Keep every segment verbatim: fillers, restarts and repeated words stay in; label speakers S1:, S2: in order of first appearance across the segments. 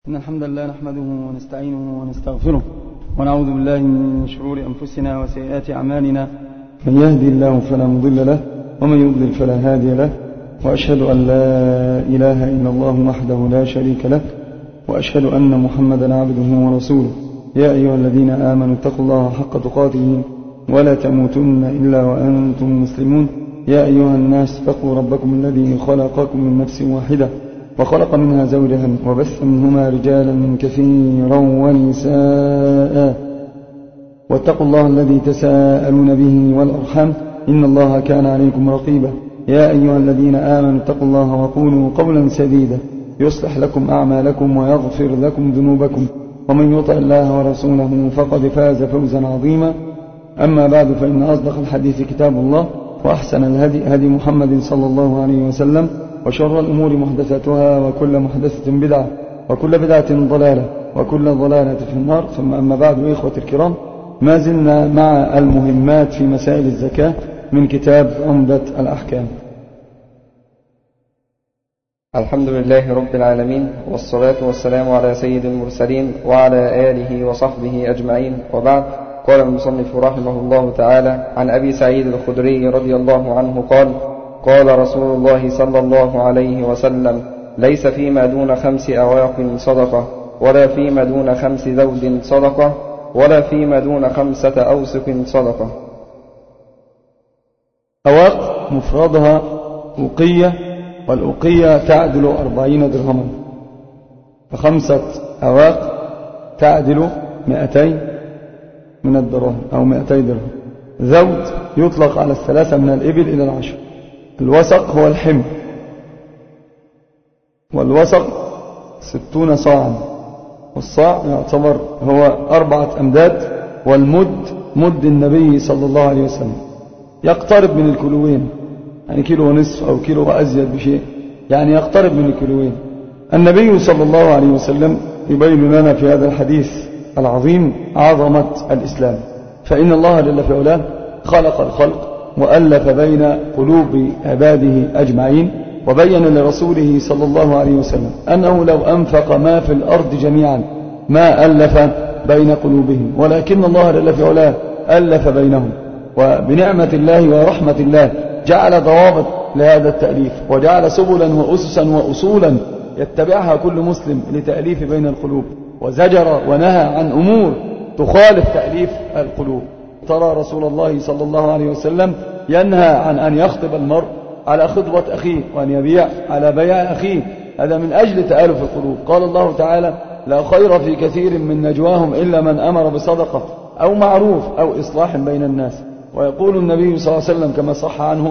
S1: إن الحمد لله نحمده ونستعينه ونستغفره ونعوذ بالله من شرور أنفسنا وسيئات أعمالنا، من يهدي الله فلا مضل له ومن يضلل فلا هادي له، وأشهد أن لا إله إلا الله وحده لا شريك له، وأشهد أن محمدا عبده ورسوله. يا أيها الذين آمنوا اتقوا الله حق تقاته ولا تموتن إلا وأنتم مسلمون. يا أيها الناس اتقوا ربكم الذي خلقكم من نفس واحدة وخلق منها زوجها وبث منهما رجالا كثيرا ونساء، واتقوا الله الذي تساءلون به والأرحام إن الله كان عليكم رقيبا. يا أيها الذين آمنوا اتقوا الله وقولوا قولا سديدا يصلح لكم أعمالكم ويغفر لكم ذنوبكم، ومن يطع الله ورسوله فقد فاز فوزا عظيما. أما بعد، فإن أصدق الحديث كتاب الله، وأحسن الهدي هدي محمد صلى الله عليه وسلم، وشر الأمور محدثاتها، وكل محدثة بدعة، وكل بدعة ضلالة، وكل ضلالة في النار. ثم أما بعد، إخوة الكرام، ما زلنا مع المهمات في مسائل الزكاة من كتاب عمدة الأحكام.
S2: الحمد لله رب العالمين، والصلاة والسلام على سيد المرسلين وعلى آله وصحبه أجمعين، وبعد. قال المصنف رحمه الله تعالى: عن أبي سعيد الخدري رضي الله عنه قال: قال رسول الله صلى الله عليه وسلم: ليس فيما دون خمس أواق صدقة، ولا فيما دون خمس ذود صدقة، ولا فيما دون خمسة أوسق صدقة.
S1: أواق مفردها أوقية، والأوقية تعدل أربعين درهما، فخمسة أواق تعدل مئتين من الدراهم أو مئتي درهم. ذود يطلق على الثلاثة من الإبل إلى العشر. الوسق هو الحمل، والوسق ستون صاعا، والصاع يعتبر هو أربعة أمداد، والمد مد النبي صلى الله عليه وسلم، يقترب من الكيلوين، يعني كيلو ونصف أو كيلو وأزيد بشيء، يعني يقترب من الكيلوين. النبي صلى الله عليه وسلم يبين لنا في هذا الحديث العظيم عظمة الإسلام، فإن الله جل في علاه خلق الخلق وألف بين قلوب عباده أجمعين، وبين لرسوله صلى الله عليه وسلم أنه لو أنفق ما في الأرض جميعا ما ألف بين قلوبهم، ولكن الله جل في علاه ألف بينهم، وبنعمة الله ورحمة الله جعل ضوابط لهذا التأليف، وجعل سبلا وأسسا وأصولا يتبعها كل مسلم لتأليف بين القلوب، وزجر ونهى عن أمور تخالف تأليف القلوب. ترى رسول الله صلى الله عليه وسلم ينهى عن أن يخطب المرء على خطبة أخيه، وأن يبيع على بيع أخيه، هذا من أجل تآلف القلوب. قال الله تعالى: لا خير في كثير من نجواهم إلا من أمر بصدقة أو معروف أو إصلاح بين الناس. ويقول النبي صلى الله عليه وسلم كما صح عنه: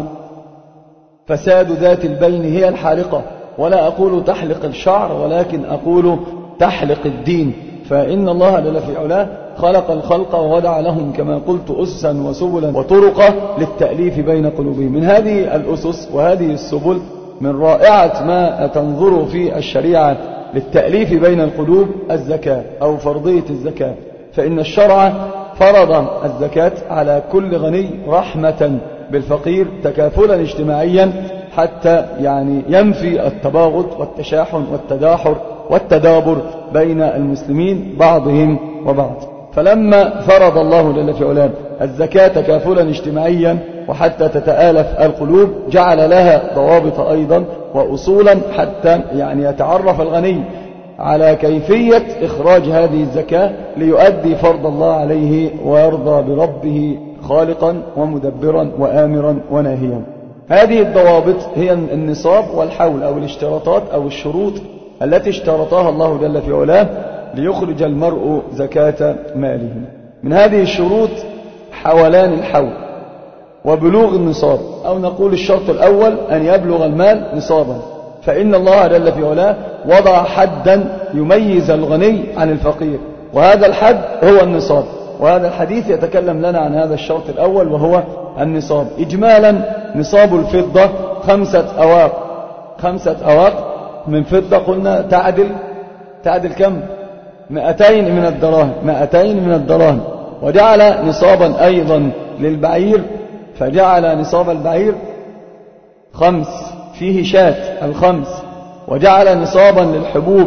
S1: فساد ذات البين هي الحالقة، ولا أقول تحلق الشعر ولكن أقول تحلق الدين. فإن الله جل في علاه خلق الخلق ووضع لهم كما قلت أسسا وسبلا وطرقا للتأليف بين قلوبهم. من هذه الأسس وهذه السبل، من رائعة ما تنظر في الشريعة للتأليف بين القلوب الزكاة أو فرضية الزكاة. فإن الشرع فرض الزكاة على كل غني رحمة بالفقير، تكافلا اجتماعيا، حتى يعني ينفي التباغض والتشاحن والتداحر والتدابر بين المسلمين بعضهم وبعض. فلما فرض الله جل في علاه الزكاة تكافلا اجتماعيا وحتى تتآلف القلوب، جعل لها ضوابط أيضا وأصولا، حتى يعني يتعرف الغني على كيفية إخراج هذه الزكاة ليؤدي فرض الله عليه ويرضى بربه خالقا ومدبرا وآمرا وناهيا. هذه الضوابط هي النصاب والحول، أو الاشتراطات أو الشروط التي اشترطها الله جل في علاه ليخرج المرء زكاة ماله. من هذه الشروط حولان الحول وبلوغ النصاب، أو نقول الشرط الأول أن يبلغ المال نصابا، فإن الله جل في علاه وضع حدا يميز الغني عن الفقير، وهذا الحد هو النصاب. وهذا الحديث يتكلم لنا عن هذا الشرط الأول وهو النصاب. إجمالا نصاب الفضة خمسة أواق، خمسة أواق من فضة قلنا تعدل تعدل كم؟ مئتين من الدراهم، مئتين من الدراهم. وجعل نصابا أيضا للبعير، فجعل نصاب البعير خمس فيه شاة الخمس، وجعل نصابا للحبوب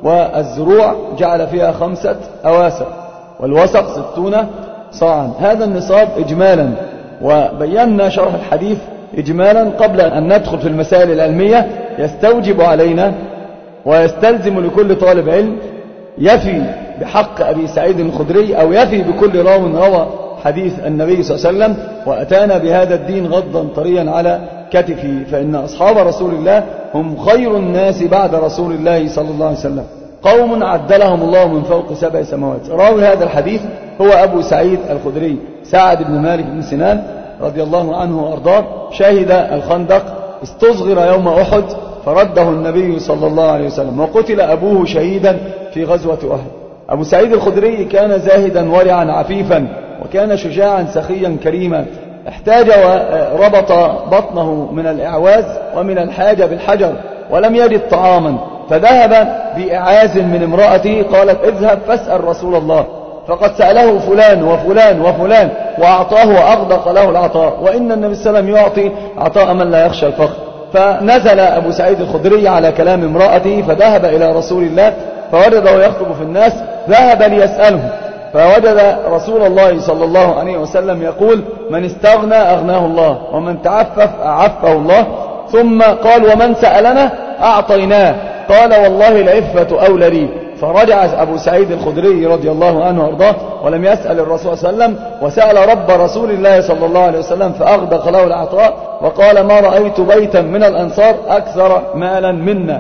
S1: والزروع جعل فيها خمسة أواسق، والوسق ستون صاعا. هذا النصاب إجمالا، وبينا شرح الحديث إجمالا قبل أن ندخل في المسائل العلمية. يستوجب علينا ويستلزم لكل طالب علم يفي بحق أبي سعيد الخدري أو يفي بكل راو روى حديث النبي صلى الله عليه وسلم وأتانا بهذا الدين غضا طريا على كتفه، فإن أصحاب رسول الله هم خير الناس بعد رسول الله صلى الله عليه وسلم، قوم عدلهم الله من فوق سبع سماوات. راوي هذا الحديث هو أبو سعيد الخدري سعد بن مالك بن سنان رضي الله عنه وأرضاه، شهد الخندق، استصغر يوم أحد فرده النبي صلى الله عليه وسلم، وقتل أبوه شهيدا في غزوة أحد. أبو سعيد الخدري كان زاهدا ورعا عفيفا، وكان شجاعا سخيا كريما، احتاج وربط بطنه من الإعواز ومن الحاجة بالحجر، ولم يجد طعاما، فذهب بإعاز من امرأته، قالت اذهب فاسأل رسول الله، فقد سأله فلان وفلان وفلان وأعطاه وأغدق له العطاء، وإن النبي صلى الله عليه وسلم يعطي عطاء من لا يخشى الفقر. فنزل أبو سعيد الخدري على كلام امرأته، فذهب إلى رسول الله فوجده يخطب في الناس، ذهب ليسأله فوجد رسول الله صلى الله عليه وسلم يقول من استغنى أغناه الله، ومن تعفف أعفه الله، ثم قال ومن سألنا أعطيناه، قال والله العفة أولى لي. فرجع أبو سعيد الخدري رضي الله عنه وارضاه ولم يسأل الرسول صلى الله عليه وسلم، وسأل رب رسول الله صلى الله عليه وسلم فأغدق له العطاء، وقال ما رأيت بيتا من الأنصار أكثر مالا منا،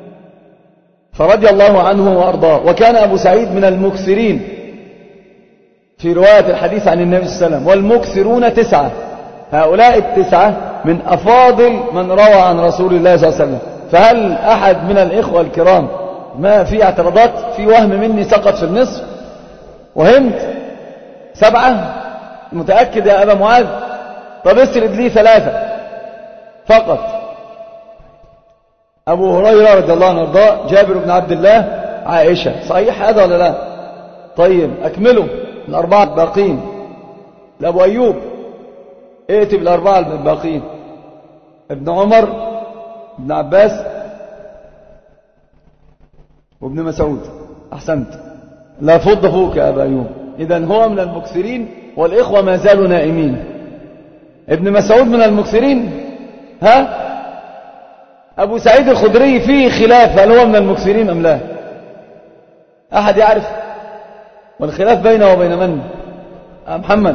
S1: فرضي الله عنه وأرضاه. وكان أبو سعيد من المكثرين في رواية الحديث عن النبي صلى الله عليه وسلم، والمكثرون تسعة، هؤلاء التسعة من أفاضل من روى عن رسول الله صلى الله عليه وسلم. فهل أحد من الإخوة الكرام ما في اعتراضات؟ في وهم مني سقط في النصف وهمت سبعة؟ متأكد يا أبا معاذ؟ طب اسرد لي ثلاثة فقط. أبو هريرة رضي الله عنه وارضاه، جابر بن عبد الله، عائشة، صحيح هذا ولا لا؟ طيب أكملوا الأربعة الباقين. لأبو أيوب ائتي بالأربعة الباقين، ابن عمر، ابن عباس، وابن مسعود. أحسنت، لا فض فوق يا أبا أيوب. إذن هو من المكثرين والإخوة ما زالوا نائمين. ابن مسعود من المكثرين؟ ها؟ أبو سعيد الخدري فيه خلاف هل هو من المكثرين أم لا؟ أحد يعرف؟ والخلاف بينه وبين من؟ محمد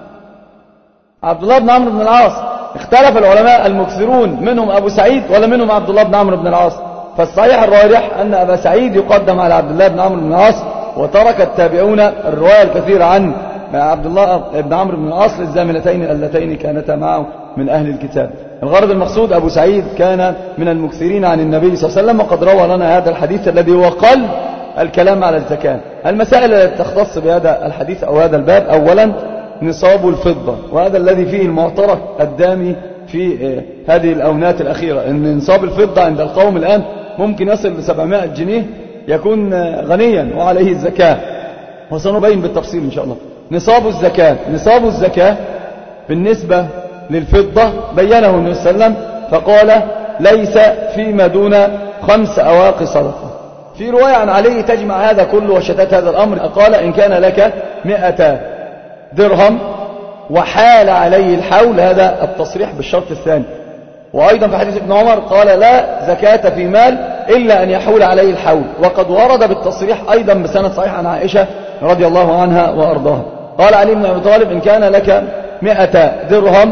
S1: عبد الله بن عمرو بن العاص. اختلف العلماء المكثرون منهم أبو سعيد ولا منهم عبد الله بن عمرو بن العاص؟ فالصحيح الراجح أن أبا سعيد يقدم على عبد الله بن عمرو بن العاص، وترك التابعون الرواية الكثيرة عن عبد الله بن عمرو بن العاص للزاملتين اللتين كانتا معه من أهل الكتاب. الغرض المقصود أبو سعيد كان من المكثرين عن النبي صلى الله عليه وسلم، وقد روى لنا هذا الحديث الذي هو قل الكلام على الزكاة. المسائل التي تختص بهذا الحديث أو هذا الباب: أولا نصاب الفضة، وهذا الذي فيه المعترك الدامي في هذه الأونات الأخيرة، أن نصاب الفضة عند القوم الآن ممكن يصل ل سبعمائة جنيه، يكون غنيا وعليه الزكاة، وسنبين بالتفصيل إن شاء الله. نصاب الزكاة، نصاب الزكاة بالنسبة للفضة بينه النبي صلى الله عليه وسلم فقال ليس فيما دون خمس أواق صدقة. في رواية عن علي تجمع هذا كله وشتات هذا الأمر، قال إن كان لك مئة درهم وحال عليه الحول، هذا التصريح بالشرط الثاني. وأيضا في حديث ابن عمر قال لا زكاة في مال إلا أن يحول عليه الحول، وقد ورد بالتصريح أيضا بسند صحيح عن عائشة رضي الله عنها وأرضاها. قال علي بن أبي طالب إن كان لك مئة درهم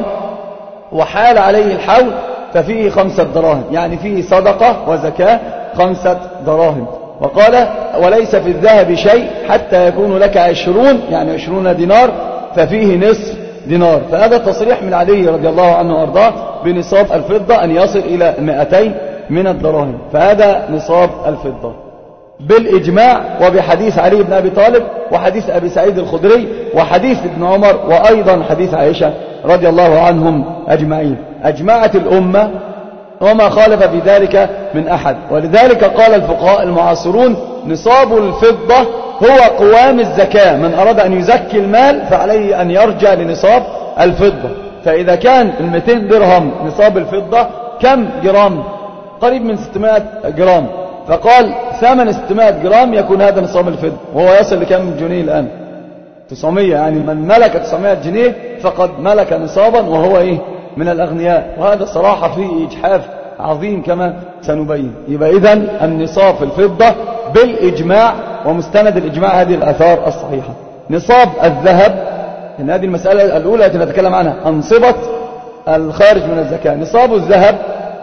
S1: وحال عليه الحول ففيه خمسة دراهم، يعني فيه صدقة وزكاة خمسة دراهم. وقال وليس في الذهب شيء حتى يكون لك عشرون، يعني عشرون دينار، ففيه نصف دينار. فهذا تصريح من علي رضي الله عنه وأرضاه بنصاب الفضة أن يصل إلى مئتين من الدراهم، فهذا نصاب الفضة بالإجماع، وبحديث علي بن أبي طالب وحديث أبي سعيد الخدري وحديث ابن عمر وأيضا حديث عائشة رضي الله عنهم أجمعين. أجمعت الأمة وما خالف في ذلك من أحد. ولذلك قال الفقهاء المعاصرون نصاب الفضة هو قوام الزكاة، من أراد أن يزكي المال فعليه أن يرجع لنصاب الفضة. فإذا كان المئتين درهم نصاب الفضة كم جرام؟ قريب من ستمائة جرام. فقال ثمن ستمائة جرام يكون هذا نصاب الفضة، وهو يصل لكم جنيه الآن؟ تسعمائة. يعني من ملك تسعمائة جنيه فقد ملك نصابا وهو إيه؟ من الأغنياء. وهذا صراحة فيه إجحاف عظيم كما سنبين. يبقى إذن النصاب في الفضة بالإجماع، ومستند الإجماع هذه الآثار الصحيحة. نصاب الذهب، إن هذه المسألة الأولى التي نتكلم عنها، أنصبة الخارج من الزكاة. نصاب الذهب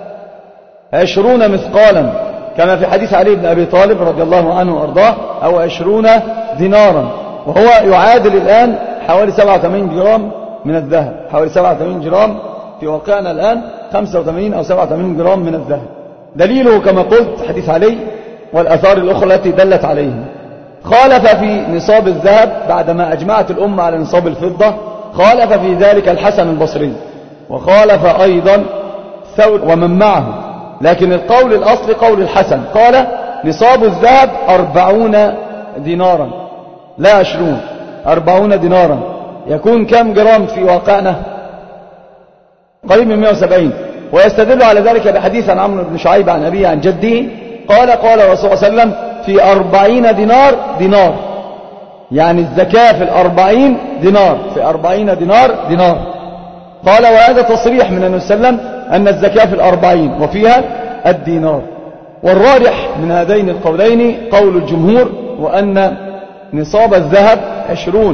S1: عشرون مثقالا كما في حديث علي بن أبي طالب رضي الله عنه وأرضاه، أو عشرون دينارا، وهو يعادل الآن حوالي سبعة وثمانين جرام من الذهب. حوالي سبعة وثمانين جرام في واقعنا الآن، خمسة وثمانين أو سبعة وثمانين جرام من الذهب. دليله كما قلت حديث علي والأثار الأخرى التي دلت عليه. خالف في نصاب الذهب بعدما أجمعت الأمة على نصاب الفضة، خالف في ذلك الحسن البصري، وخالف أيضا ثور ومن معه، لكن القول الأصل قول الحسن، قال نصاب الذهب أربعون دينارا لا عشرون، أربعون دينارا. يكون كم جرام في واقعنا؟ قريب من مئة وسبعين. ويستدل على ذلك بحديث عن عمرو بن شعيب عن أبيه عن جده قال قال الرسول صلى الله عليه وسلم في أربعين دينار دينار، يعني الزكاة في الأربعين دينار، في أربعين دينار دينار. قال وهذا تصريح من النبي صلى الله عليه وسلم أن الزكاة في الأربعين وفيها الدينار. والراجح من هذين القولين قول الجمهور، وأن نصاب الذهب عشرون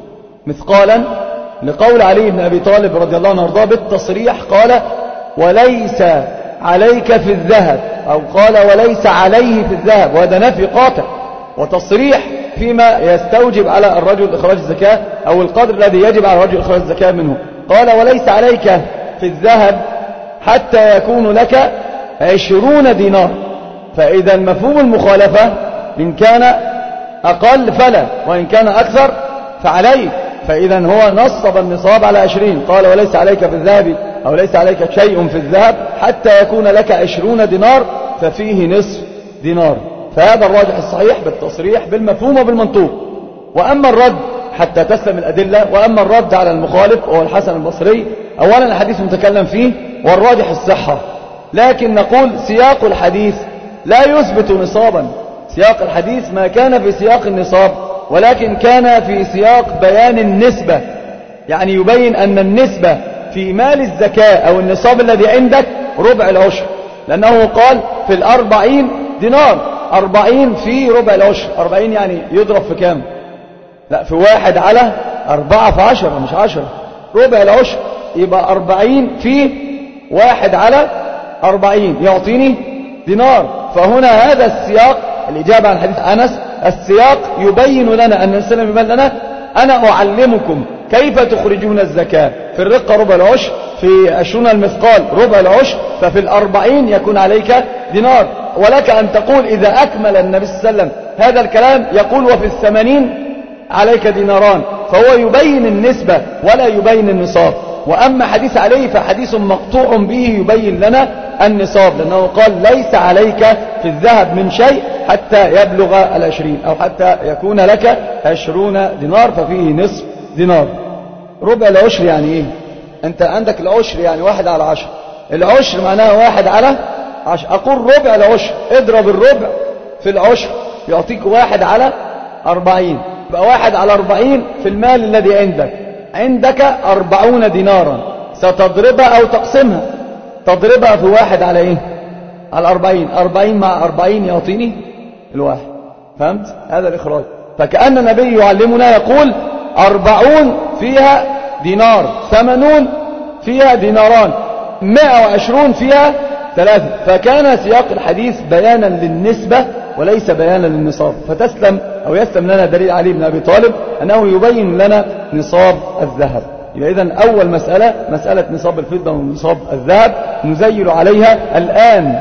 S1: مثقالا، لقول علي بن أبي طالب رضي الله عنه وارضاه بالتصريح، قال وليس عليك في الذهب، أو قال وليس عليه في الذهب، وهذا نفي قاطع وتصريح فيما يستوجب على الرجل إخراج الزكاة، أو القدر الذي يجب على الرجل إخراج الزكاة منه. قال وليس عليك في الذهب حتى يكون لك عشرون دينار. فإذا مفهوم المخالفة إن كان أقل فلا، وإن كان أكثر فعليك. فإذا هو نصب النصاب على عشرين، قال وليس عليك في الذهب، أو ليس عليك شيء في الذهب حتى يكون لك عشرون دينار، ففيه نصف دينار. فهذا الراجح الصحيح بالتصريح بالمفهوم وبالمنطوق. وأما الرد حتى تسلم الأدلة، وأما الرد على المخالف وهو الحسن البصري، أولا الحديث متكلم فيه والراجح الصحة، لكن نقول سياق الحديث لا يثبت نصابا. سياق الحديث ما كان في سياق النصاب، ولكن كان في سياق بيان النسبة، يعني يبين أن النسبة في مال الزكاة أو النصاب الذي عندك ربع العشر، لأنه قال في الأربعين دينار، أربعين في ربع العشر. أربعين يعني يضرب في كام؟ لا، في واحد على أربعة في عشرة، مش عشرة، ربع العشر. يبقى أربعين في واحد على أربعين يعطيني دينار. فهنا هذا السياق، الإجابة عن حديث أنس، السياق يبين لنا أن السلام يبين لنا أنا أعلمكم كيف تخرجون الزكاة. في الرقة ربع العشر، في عشرون المثقال ربع العشر، ففي الأربعين يكون عليك دينار. ولك أن تقول إذا أكمل النبي صلى الله عليه وسلم هذا الكلام يقول وفي الثمانين عليك ديناران، فهو يبين النسبة ولا يبين النصاب. وأما حديث عليه فحديث مقطوع به يبين لنا النصاب، لأنه قال ليس عليك في الذهب من شيء حتى يبلغ العشرين، أو حتى يكون لك عشرون دينار، ففيه نصف دينار. ربع العشر يعني إيه؟ أنت عندك العشر يعني واحد على عشر، العشر معناها واحد على عشر. أقول ربع العشر، اضرب الربع في العشر يعطيك واحد على أربعين، يبقى واحد على أربعين في المال الذي عندك. عندك أربعون دينارا، ستضربها أو تقسمها، تضربها في واحد على إيه؟ على أربعين. أربعين مع أربعين يعطيني الواحد. فهمت؟ هذا الإخراج. فكأن النبي يعلمنا يقول أربعون فيها دينار، ثمانون فيها ديناران، مئة وعشرون فيها ثلاثة. فكان سياق الحديث بيانا للنسبة وليس بيانا للنصاب. فتسلم أو يسلم لنا دليل علي بن أبي طالب أنه يبين لنا نصاب الذهب. يبقى إذن أول مسألة مسألة نصاب الفضة ونصاب الذهب نزيل عليها الآن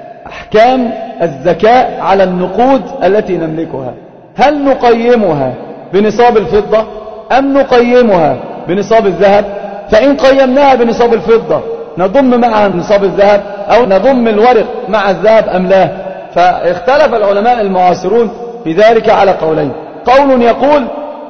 S1: أحكام الزكاة على النقود التي نملكها. هل نقيمها بنصاب الفضة أم نقيمها بنصاب الذهب؟ فإن قيمناها بنصاب الفضة نضم معها نصاب الذهب، أو نضم الورق مع الذهب أم لا؟ فاختلف العلماء المعاصرون في ذلك على قولين. قول يقول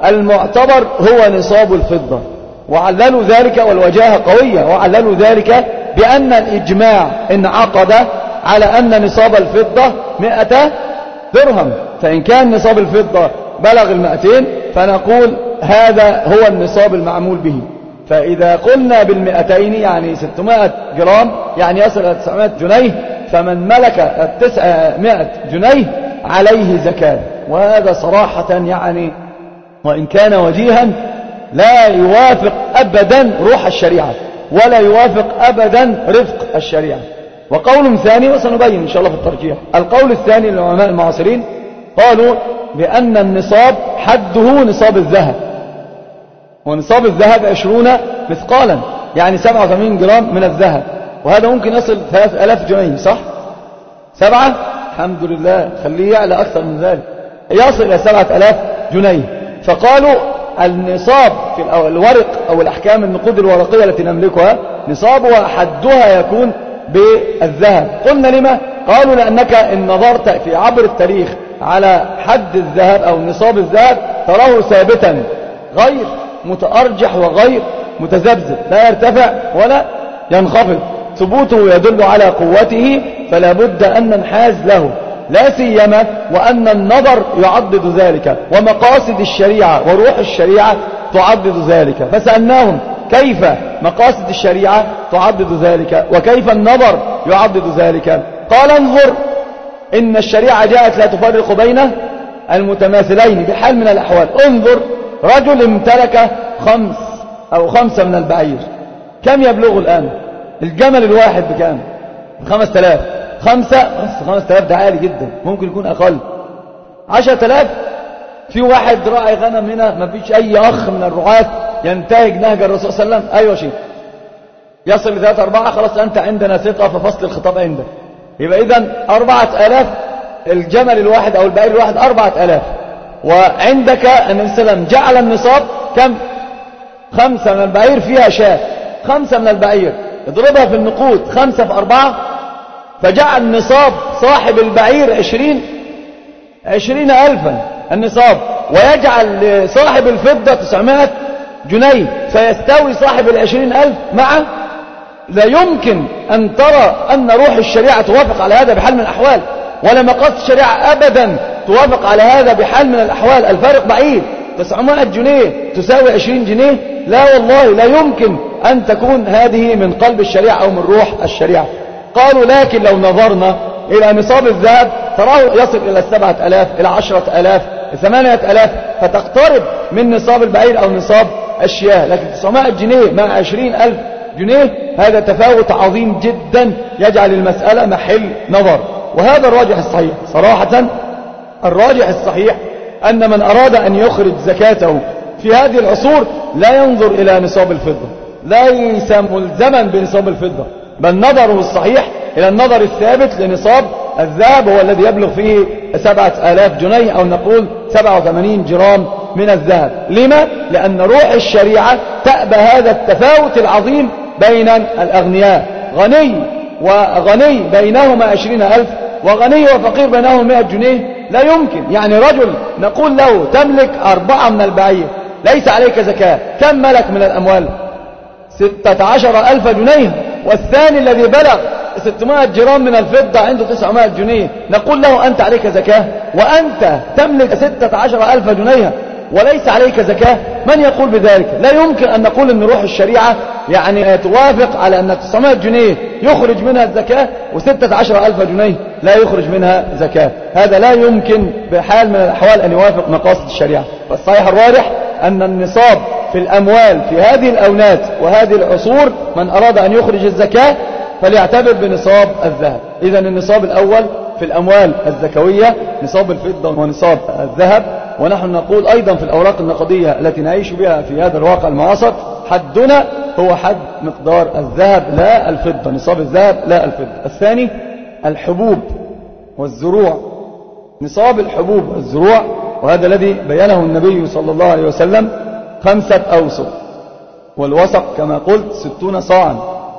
S1: المعتبر هو نصاب الفضة، وعللوا ذلك والوجاهة قوية، وعللوا ذلك بأن الإجماع انعقد على أن نصاب الفضة مئة درهم، فإن كان نصاب الفضة بلغ المئتين فنقول هذا هو النصاب المعمول به. فإذا قلنا بالمئتين يعني ستمائة جرام يعني يصل إلى تسعمائة جنيه، فمن ملك التسعمائة جنيه عليه زكاة. وهذا صراحة يعني وإن كان وجيها لا يوافق أبدا روح الشريعة ولا يوافق أبدا رفق الشريعة. وقول ثاني وسنبين إن شاء الله في الترجيح، القول الثاني للعلماء المعاصرين قالوا بأن النصاب حده نصاب الذهب، ونصاب الذهب عشرون مثقالا يعني سبعة وثمانين جرام من الذهب، وهذا ممكن يصل ثلاثة آلاف جنيه صح؟ سبعة الحمد لله خليه يعلى أكثر من ذلك يصل إلى سبعة آلاف جنيه. فقالوا النصاب في الورق أو الأحكام النقود الورقية التي نملكها نصابها حدها يكون بالذهب. قلنا لما؟ قالوا لأنك إن نظرت في عبر التاريخ على حد الذهب أو نصاب الذهب تراه ثابتا غير متأرجح وغير متذبذب، لا يرتفع ولا ينخفض، ثبوته يدل على قوته، فلا بد أن ننحاز له، لا سيما وأن النظر يعضد ذلك ومقاصد الشريعة وروح الشريعة تعضد ذلك. فسألناهم كيف مقاصد الشريعة تعضد ذلك وكيف النظر يعضد ذلك؟ قال انظر إن الشريعة جاءت لا تفرق بين المتماثلين بحال من الأحوال. انظر رجل امتلك خمس أو خمسة من البعير، كم يبلغ الآن؟ الجمل الواحد بكام؟ خمس تلاف. خمسة خمس تلاف ده عالي جدا، ممكن يكون أقل. عشر تلاف. في واحد راعي غنم هنا ما فيش أي أخ من الرعاة ينتهج نهج الرسول صلى الله عليه وسلم. أيوة شيء يصل لثلاثة أربعة خلاص أنت عندنا ثقة ففصل الخطاب عندك. يبقى إذن أربعة آلاف الجمل الواحد أو البعير الواحد أربعة آلاف، وعندك النبي صلى الله عليه وسلم جعل النصاب كم؟ خمسة من البعير فيها شاة، خمسة من البعير اضربها في النقود خمسة في أربعة فجعل نصاب صاحب البعير عشرين عشرين ألفا النصاب، ويجعل لصاحب الفضة تسعمائة جنيه، فيستوي صاحب العشرين ألف مع. لا يمكن أن ترى أن روح الشريعة توافق على هذا بحال من الأحوال، ولا مقاصد الشريعة أبدا توافق على هذا بحال من الأحوال. الفارق بعيد، تسعمائة جنيه تساوي عشرين جنيه، لا والله لا يمكن أن تكون هذه من قلب الشريعة أو من روح الشريعة. قالوا لكن لو نظرنا إلى نصاب الذهب تراه يصل إلى السبعة ألاف إلى عشرة ألاف ثمانية ألاف، فتقترب من نصاب البعير أو نصاب الشياه. لكن تسعمائة جنيه مع عشرين ألف جنيه هذا تفاوت عظيم جدا يجعل المسألة محل نظر. وهذا الراجح الصحيح صراحة. الراجح الصحيح أن من أراد أن يخرج زكاته في هذه العصور لا ينظر إلى نصاب الفضة، ليس ملزما بنصاب الفضة، بل نظره الصحيح إلى النظر الثابت لنصاب الذهب هو الذي يبلغ فيه سبعة آلاف جنيه أو نقول سبعة وثمانين جرام من الذهب. لما؟ لأن روح الشريعة تأبى هذا التفاوت العظيم بين الأغنياء، غني وغني بينهما عشرين ألف وغني وفقير بينهما مئة جنيه، لا يمكن. يعني رجل نقول له تملك أربعة من البعير ليس عليك زكاة، كم ملك من الأموال؟ ستة عشر ألف جنيه، والثاني الذي بلغ ستمائة جرام من الفضة عنده تسعمائة جنيه، نقول له أنت عليك زكاة وأنت تملك ستة عشر ألف جنيه وليس عليك زكاة؟ من يقول بذلك؟ لا يمكن أن نقول أن روح الشريعة يعني توافق على أن تسعمائة جنيه يخرج منها الزكاة وستة عشر ألف جنيه لا يخرج منها زكاة. هذا لا يمكن بحال من الأحوال أن يوافق مقاصد الشريعة. فالصحيح الراجح أن النصاب في الأموال في هذه الأونات وهذه العصور من أراد أن يخرج الزكاة فليعتبر بنصاب الذهب. إذن النصاب الأول في الأموال الزكوية نصاب الفضة ونصاب الذهب. ونحن نقول أيضا في الأوراق النقدية التي نعيش بها في هذا الواقع المعاصر حدنا هو حد مقدار الذهب لا الفضة، نصاب الذهب لا الفضة. الثاني الحبوب والزروع، نصاب الحبوب والزروع، وهذا الذي بيانه النبي صلى الله عليه وسلم خمسة أوسق، والوسق كما قلت ستون صاعا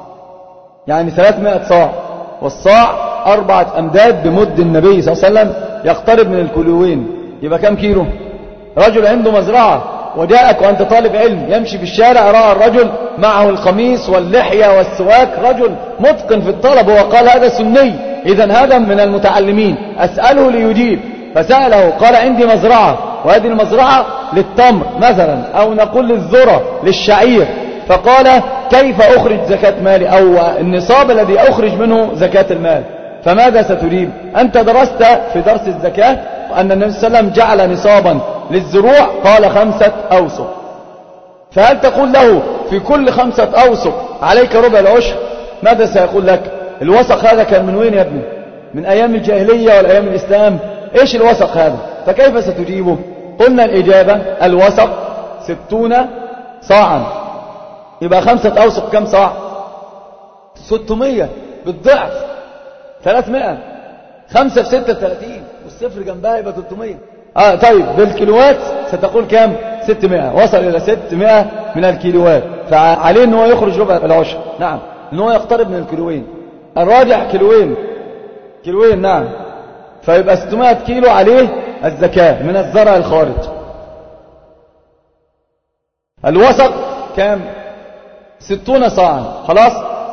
S1: يعني ثلاثمائة صاع، والصاع أربعة أمداد بمد النبي صلى الله عليه وسلم يقترب من الكيلوين. يبقى كم كيلو؟ رجل عنده مزرعة وجاءك وأنت طالب علم يمشي في الشارع، رأى الرجل معه القميص واللحية والسواك، رجل متقن في الطلب، هو قال هذا سني، إذن هذا من المتعلمين، أسأله ليجيب، فسأله قال عندي مزرعة، وهذه المزرعة للتمر مثلا، أو نقول للذرة للشعير، فقال كيف أخرج زكاة مالي أو النصاب الذي أخرج منه زكاة المال؟ فماذا ستجيب؟ أنت درست في درس الزكاة أن النبي صلى الله عليه وسلم جعل نصابا للزروع قال خمسة أوسق، فهل تقول له في كل خمسة أوسق عليك ربع العشر؟ ماذا سيقول لك؟ الوسق هذا كان من وين يا ابني؟ من أيام الجاهلية ولا أيام الإسلام؟ إيش الوسق هذا؟ فكيف ستجيبه؟ قلنا الإجابة الوسق ستون صاعا، يبقى خمسة أوسق كم صاع؟ ستمية بالضعف ثلاثمائة، خمسة في ستة ثلاثين والصفر جنبها يبقى ثلاثمائة. آه طيب بالكيلوات ستقول كم؟ ستمائة، وصل إلى ستمائة من الكيلوات، فعليه أنه يخرج ربع العشر. نعم، أنه يقترب من الكيلوين، الراجح كيلوين كيلوين نعم، فيبقى ستمائة كيلو عليه الزكاة من الزرع الخارج. الوسق كم؟ ستون صاعا، خلاص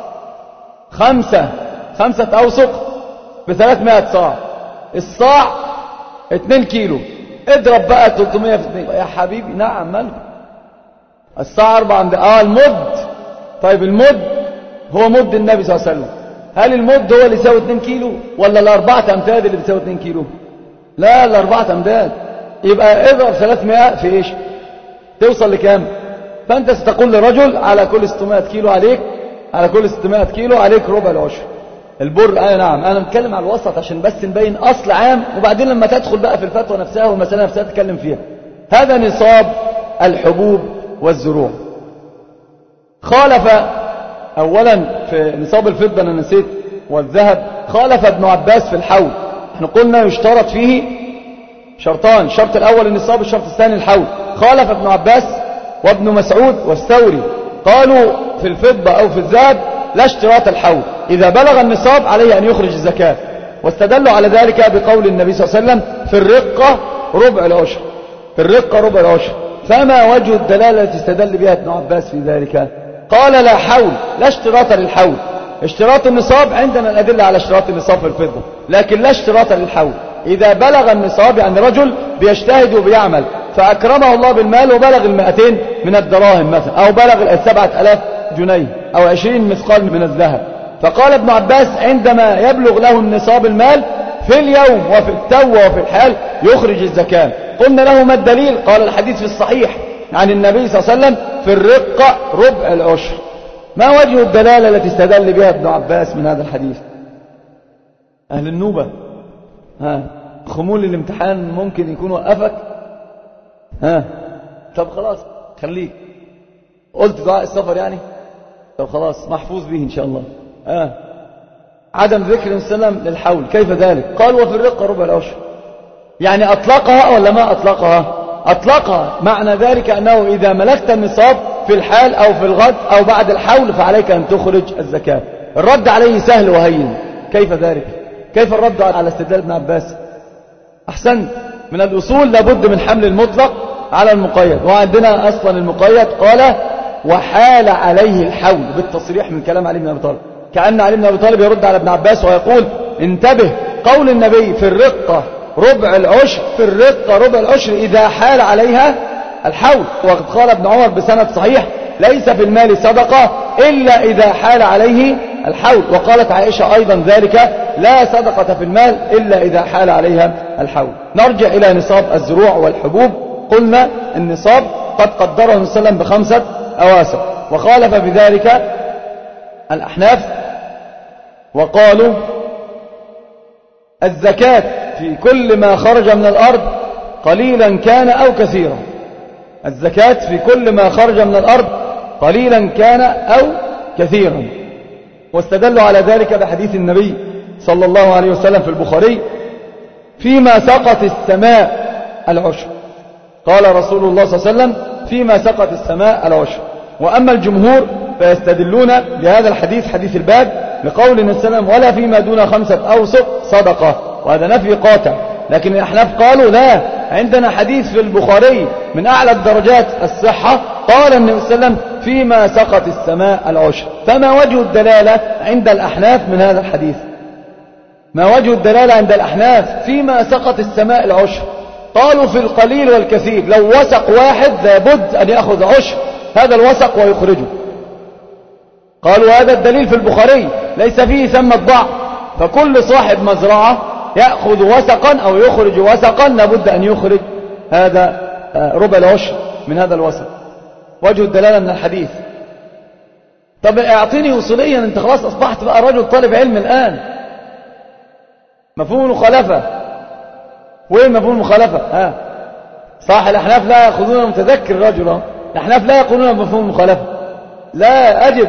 S1: خمسة خمسة أوسق بثلاثمائة صاع، الصاع اتنين كيلو، اضرب بقى ثلاثمائة في اتنين يا حبيبي. نعم ماله، الصاع أربعة عند اه المد. طيب المد هو مد النبي صلى الله عليه وسلم، هل المد هو اللي يساوي اتنين كيلو ولا الأربعة أمداد اللي بيساوي اتنين كيلو؟ لا، الأربعة أمداد. يبقى اضرب ثلاثمائة في ايش؟ توصل لكام؟ فأنت ستقول لرجل على كل ستمائة كيلو عليك، على كل ستمائة كيلو عليك ربع العشر. البر آه نعم، أنا بتكلم على الوسط عشان بس نبين أصل عام، وبعدين لما تدخل بقى في الفتوى نفسها والمسألة نفسها تتكلم فيها. هذا نصاب الحبوب والزروع. خالف أولا في نصاب الفضة، أنا نسيت، والذهب، خالف ابن عباس في الحول. احنا قلنا يشترط فيه شرطان، الشرط الأول النصاب، الشرط الثاني الحول. خالف ابن عباس وابن مسعود والثوري، قالوا في الفضة أو في الذهب لا اشتراط الحول، إذا بلغ النصاب عليه أن يخرج الزكاة، واستدلوا على ذلك بقول النبي صلى الله عليه وسلم في الرقة ربع العشر، في الرقة ربع العشر. فما وجه الدلالة التي استدل بها ابن عباس في ذلك؟ قال لا حول، لا اشتراط للحول. اشتراط النصاب عندنا الأدلة على اشتراط النصاب في الفضة، لكن لا اشتراط للحول. إذا بلغ النصاب يعني رجل بيجتهد وبيعمل فأكرمه الله بالمال وبلغ المائتين من الدراهم مثلا، أو بلغ السبعة ألاف جنيه أو عشرين مثقال من الذهب، فقال ابن عباس عندما يبلغ له النصاب المال في اليوم وفي التو وفي الحال يخرج الزكاة. قلنا له ما الدليل؟ قال الحديث في الصحيح عن النبي صلى الله عليه وسلم في الرقة ربع العشر. ما وجه الدلالة التي استدل بها ابن عباس من هذا الحديث؟ أهل النوبة، ها خمول الامتحان ممكن يكون وقفك؟ ها طب خلاص خليك، قلت دعاء السفر يعني، طب خلاص محفوظ به إن شاء الله. ها عدم ذكر النبي صلى الله عليه وسلم للحول، كيف ذلك؟ قال وفي الرقة ربع العشر، يعني أطلقها ولا ما أطلقها؟ أطلقها، معنى ذلك أنه إذا ملكت النصاب في الحال أو في الغد أو بعد الحول فعليك أن تخرج الزكاة. الرد عليه سهل وهين، كيف ذلك؟ كيف الرد على استدلال ابن عباس؟ أحسن، من الأصول لابد من حمل المطلق على المقيد، وعندنا أصلا المقيد قال وحال عليه الحول بالتصريح من كلام علي بن أبي طالب، كأن علي بن أبي طالب يرد على ابن عباس ويقول انتبه، قول النبي في الرقة ربع العشر، في الرقة ربع العشر إذا حال عليها الحول. وقد قال ابن عمر بسند صحيح ليس في المال صدقة إلا إذا حال عليه الحول، وقالت عائشة أيضا ذلك لا صدقة في المال إلا إذا حال عليها الحول. نرجع إلى نصاب الزروع والحبوب. قلنا النصاب قد قدره النبي صلى الله عليه وسلم بخمسة أواسق، وخالف بذلك الأحناف وقالوا الزكاة في كل ما خرج من الأرض قليلا كان أو كثيرا، الزكاة في كل ما خرج من الأرض قليلا كان أو كثيرا، واستدلوا على ذلك بحديث النبي صلى الله عليه وسلم في البخاري فيما سقط السماء العشر، قال رسول الله صلى الله عليه وسلم فيما سقط السماء العشر. وأما الجمهور فيستدلون بهذا الحديث حديث الباب لقول النبي صلى الله عليه وسلم ولا فيما دون خمسة أوسق صدقة، وهذا نفي قاطع. لكن الأحناف قالوا لا، عندنا حديث في البخاري من أعلى الدرجات الصحة، قال النبي صلى الله عليه وسلم فيما سقط السماء العشر. فما وجه الدلالة عند الأحناف من هذا الحديث؟ ما وجه الدلالة عند الأحناف فيما سقط السماء العشر؟ قالوا في القليل والكثير، لو وسق واحد لابد أن يأخذ عشر هذا الوسق ويخرجه. قالوا هذا الدليل في البخاري ليس فيه ثمة ضعف، فكل صاحب مزرعة يأخذ وسقا أو يخرج وسقا لابد أن يخرج هذا ربع العشر من هذا الوسق. وجه الدلالة من الحديث. طب اعطيني وصوليا، انت خلاص أصبحت بقى رجل طالب علم الآن. مفهوم المخالفة، وين مفهوم المخالفة؟ ها صح، الأحناف لا يأخذون متذكر رجلا، الأحناف لا يقولون بمفهوم المخالفة. لا أجب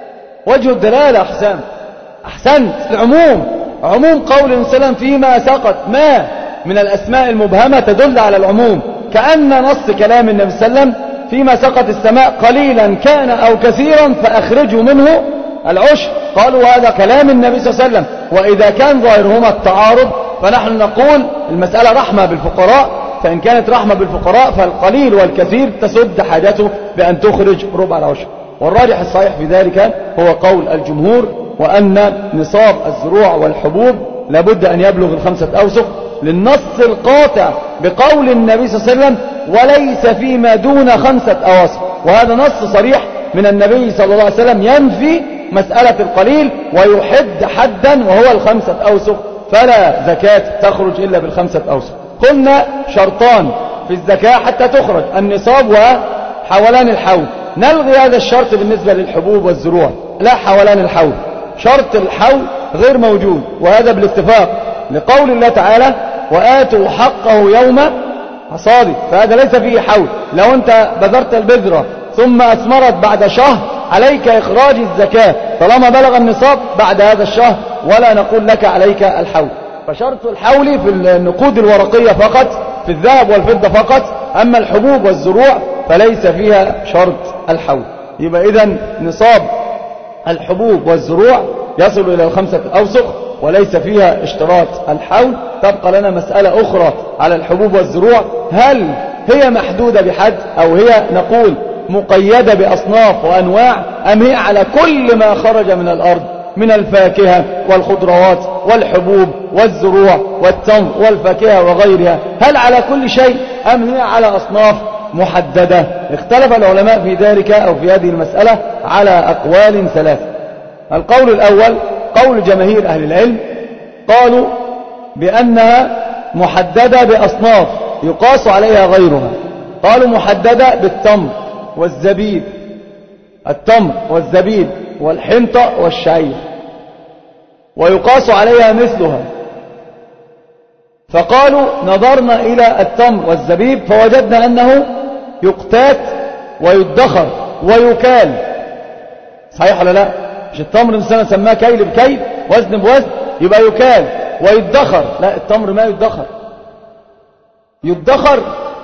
S1: وجه الدلالة. أحسن أحسنت العموم، عموم قول النبي صلى الله عليه وسلم فيما سقط، ما من الأسماء المبهمة تدل على العموم، كأن نص كلام النبي صلى الله عليه وسلم فيما سقط السماء قليلا كان أو كثيرا فأخرجوا منه العشر. قالوا هذا كلام النبي صلى الله عليه وسلم، وإذا كان ظاهرهما التعارض فنحن نقول المسألة رحمة بالفقراء، فإن كانت رحمة بالفقراء فالقليل والكثير تسد حاجته بأن تخرج ربع العشر. والراجح الصحيح في ذلك هو قول الجمهور، وأن نصاب الزروع والحبوب لابد أن يبلغ الخمسة أوسق، للنص القاطع بقول النبي صلى الله عليه وسلم وليس فيما دون خمسة أوسق. وهذا نص صريح من النبي صلى الله عليه وسلم ينفي مسألة القليل ويحد حدا وهو الخمسة أوسق، فلا زكاة تخرج إلا بالخمسة أوسق. قلنا شرطان في الزكاة حتى تخرج، النصاب وحولان الحول. نلغي هذا الشرط بالنسبة للحبوب والزروع، لا حولان الحول، شرط الحول غير موجود، وهذا بالاتفاق لقول الله تعالى وآتوا حقه يوم حصاده، فهذا ليس فيه حول. لو أنت بذرت البذرة ثم أثمرت بعد شهر عليك إخراج الزكاة طالما بلغ النصاب بعد هذا الشهر، ولا نقول لك عليك الحول. فشرط الحول في النقود الورقية فقط، في الذهب والفضة فقط، أما الحبوب والزروع فليس فيها شرط الحول. يبقى إذن نصاب الحبوب والزروع يصل إلى الخمسة أوسق وليس فيها اشتراط الحول. تبقى لنا مسألة أخرى على الحبوب والزروع، هل هي محدودة بحد أو هي نقول مقيدة بأصناف وأنواع، أم هي على كل ما خرج من الأرض من الفاكهة والخضروات والحبوب والزروع والتمر والفاكهة وغيرها، هل على كل شيء أم هي على أصناف محددة؟ اختلف العلماء في ذلك أو في هذه المسألة على أقوال ثلاثة. القول الأول قول جماهير أهل العلم، قالوا بأنها محددة بأصناف يقاس عليها غيرها. قالوا محددة بالتمر والزبيب، التمر والزبيب والحنطة والشعير، ويقاس عليها مثلها. فقالوا نظرنا إلى التمر والزبيب فوجدنا أنه يقتات ويدخر ويكال. صحيح ولا لا؟ مش التمر مثلا سماه كيل بكيل وزن بوزن، يبقى يكال ويدخر. لا، التمر ما يدخر. يدخر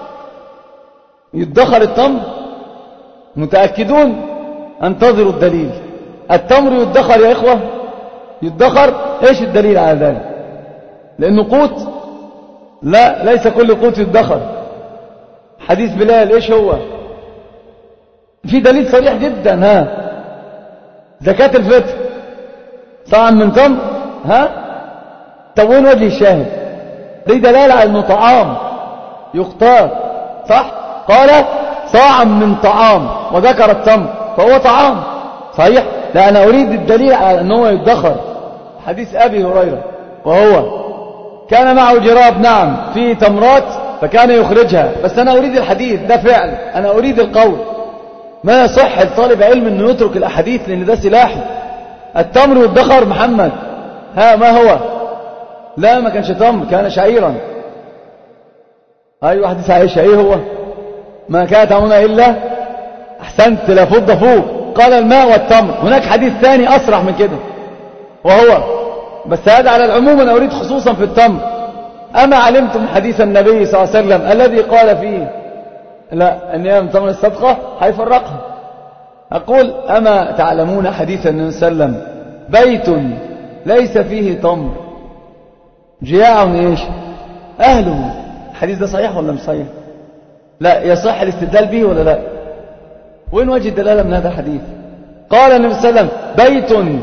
S1: يدخر التمر؟ متأكدون؟ انتظروا الدليل. التمر يدخر يا إخوة؟ يدخر؟ إيش الدليل على ذلك؟ لأنه قوت؟ لا، ليس كل قوت يدخر. حديث بلال إيش هو؟ في دليل صريح جدا. ها زكاة الفطر صاع من تمر. ها طب وين وجه الشاهد؟ دي دلالة على أنه طعام يقتات، صح؟ قال صاع من طعام وذكر التمر فهو طعام، صحيح؟ لا، أنا أريد الدليل على أنه يدخر. حديث أبي هريرة، وهو كان معه جراب نعم في تمرات فكان يخرجها، بس أنا أريد الحديث ده فعل، أنا أريد القول. ما يصح لطالب علم أنه يترك الأحاديث لأن ده سلاحي. التمر يدخر محمد، ها ما هو؟ لا، ما كانش تمر، كان شعيرا. أيوة، حديث عائشة إيه هو؟ ما كانت هنا إلا أحسنت لا فضة فوق، قال الماء والتمر. هناك حديث ثاني أصرح من كده، وهو بس هذا على العموم، أنا أريد خصوصا في التمر. أما علمتم حديث النبي صلى الله عليه وسلم الذي قال فيه لا أن يوم تمر الصدقة هيفرقها؟ أقول أما تعلمون حديث النبي صلى الله عليه وسلم بيت ليس فيه تمر جياع إيش أهله، الحديث ده صحيح ولا مش صحيح؟ لا، يصح الاستدلال به ولا لا؟ وين وجه الدلالة من هذا الحديث؟ قال النبي صلى الله عليه وسلم: بيت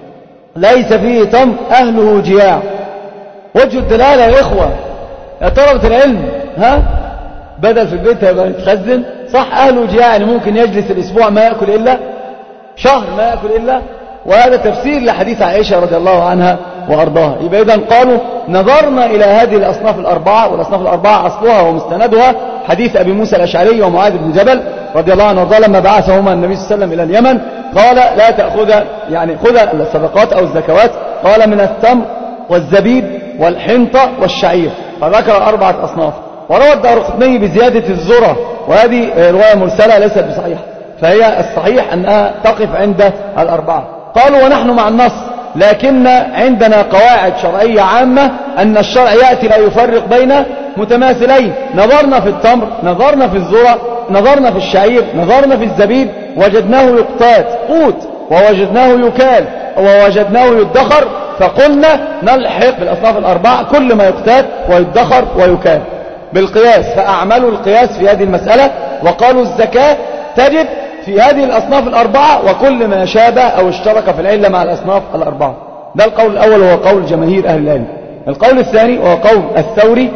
S1: ليس فيه تمر أهله جياع. وجه الدلالة يا إخوة يا طلبة العلم، ها بدل في البيت هيبقى يتخزن، صح أهله جياع يعني ممكن يجلس الأسبوع ما يأكل إلا شهر ما يأكل إلا، وهذا تفسير لحديث عائشة رضي الله عنها وأرضاها. يبقى إذن قالوا نظرنا إلى هذه الأصناف الأربعة، والأصناف الأربعة أصلها ومستندها حديث أبي موسى الأشعري ومعاذ بن جبل رضي الله عنه وارضاه لما بعثهما النبي صلى الله عليه وسلم إلى اليمن، قال لا تأخذ يعني خذ الصدقات أو الزكوات، قال من التمر والزبيب والحنطة والشعير، فذكر أربعة أصناف. وروى الدارقطني بزيادة الذرة، وهذه رواية مرسلة ليست بصحيحة، فهي الصحيح أنها تقف عند الأربعة. قالوا ونحن مع النص، لكن عندنا قواعد شرعية عامة أن الشرع يأتي لا يفرق بين متماثلين. نظرنا في التمر، نظرنا في الذرة، نظرنا في الشعير، نظرنا في الزبيب، وجدناه يقتات قوت، ووجدناه يكال، ووجدناه يدخر، فقلنا نلحق بالأصناف الأربعة كل ما يقتات ويدخر ويكال بالقياس، فأعملوا القياس في هذه المسألة، وقالوا الزكاة تجب في هذه الأصناف الأربعة وكل ما شابه أو اشترك في العلة مع الأصناف الأربعة. ده القول الأول وهو قول جماهير أهل العلم. القول الثاني وهو قول الثوري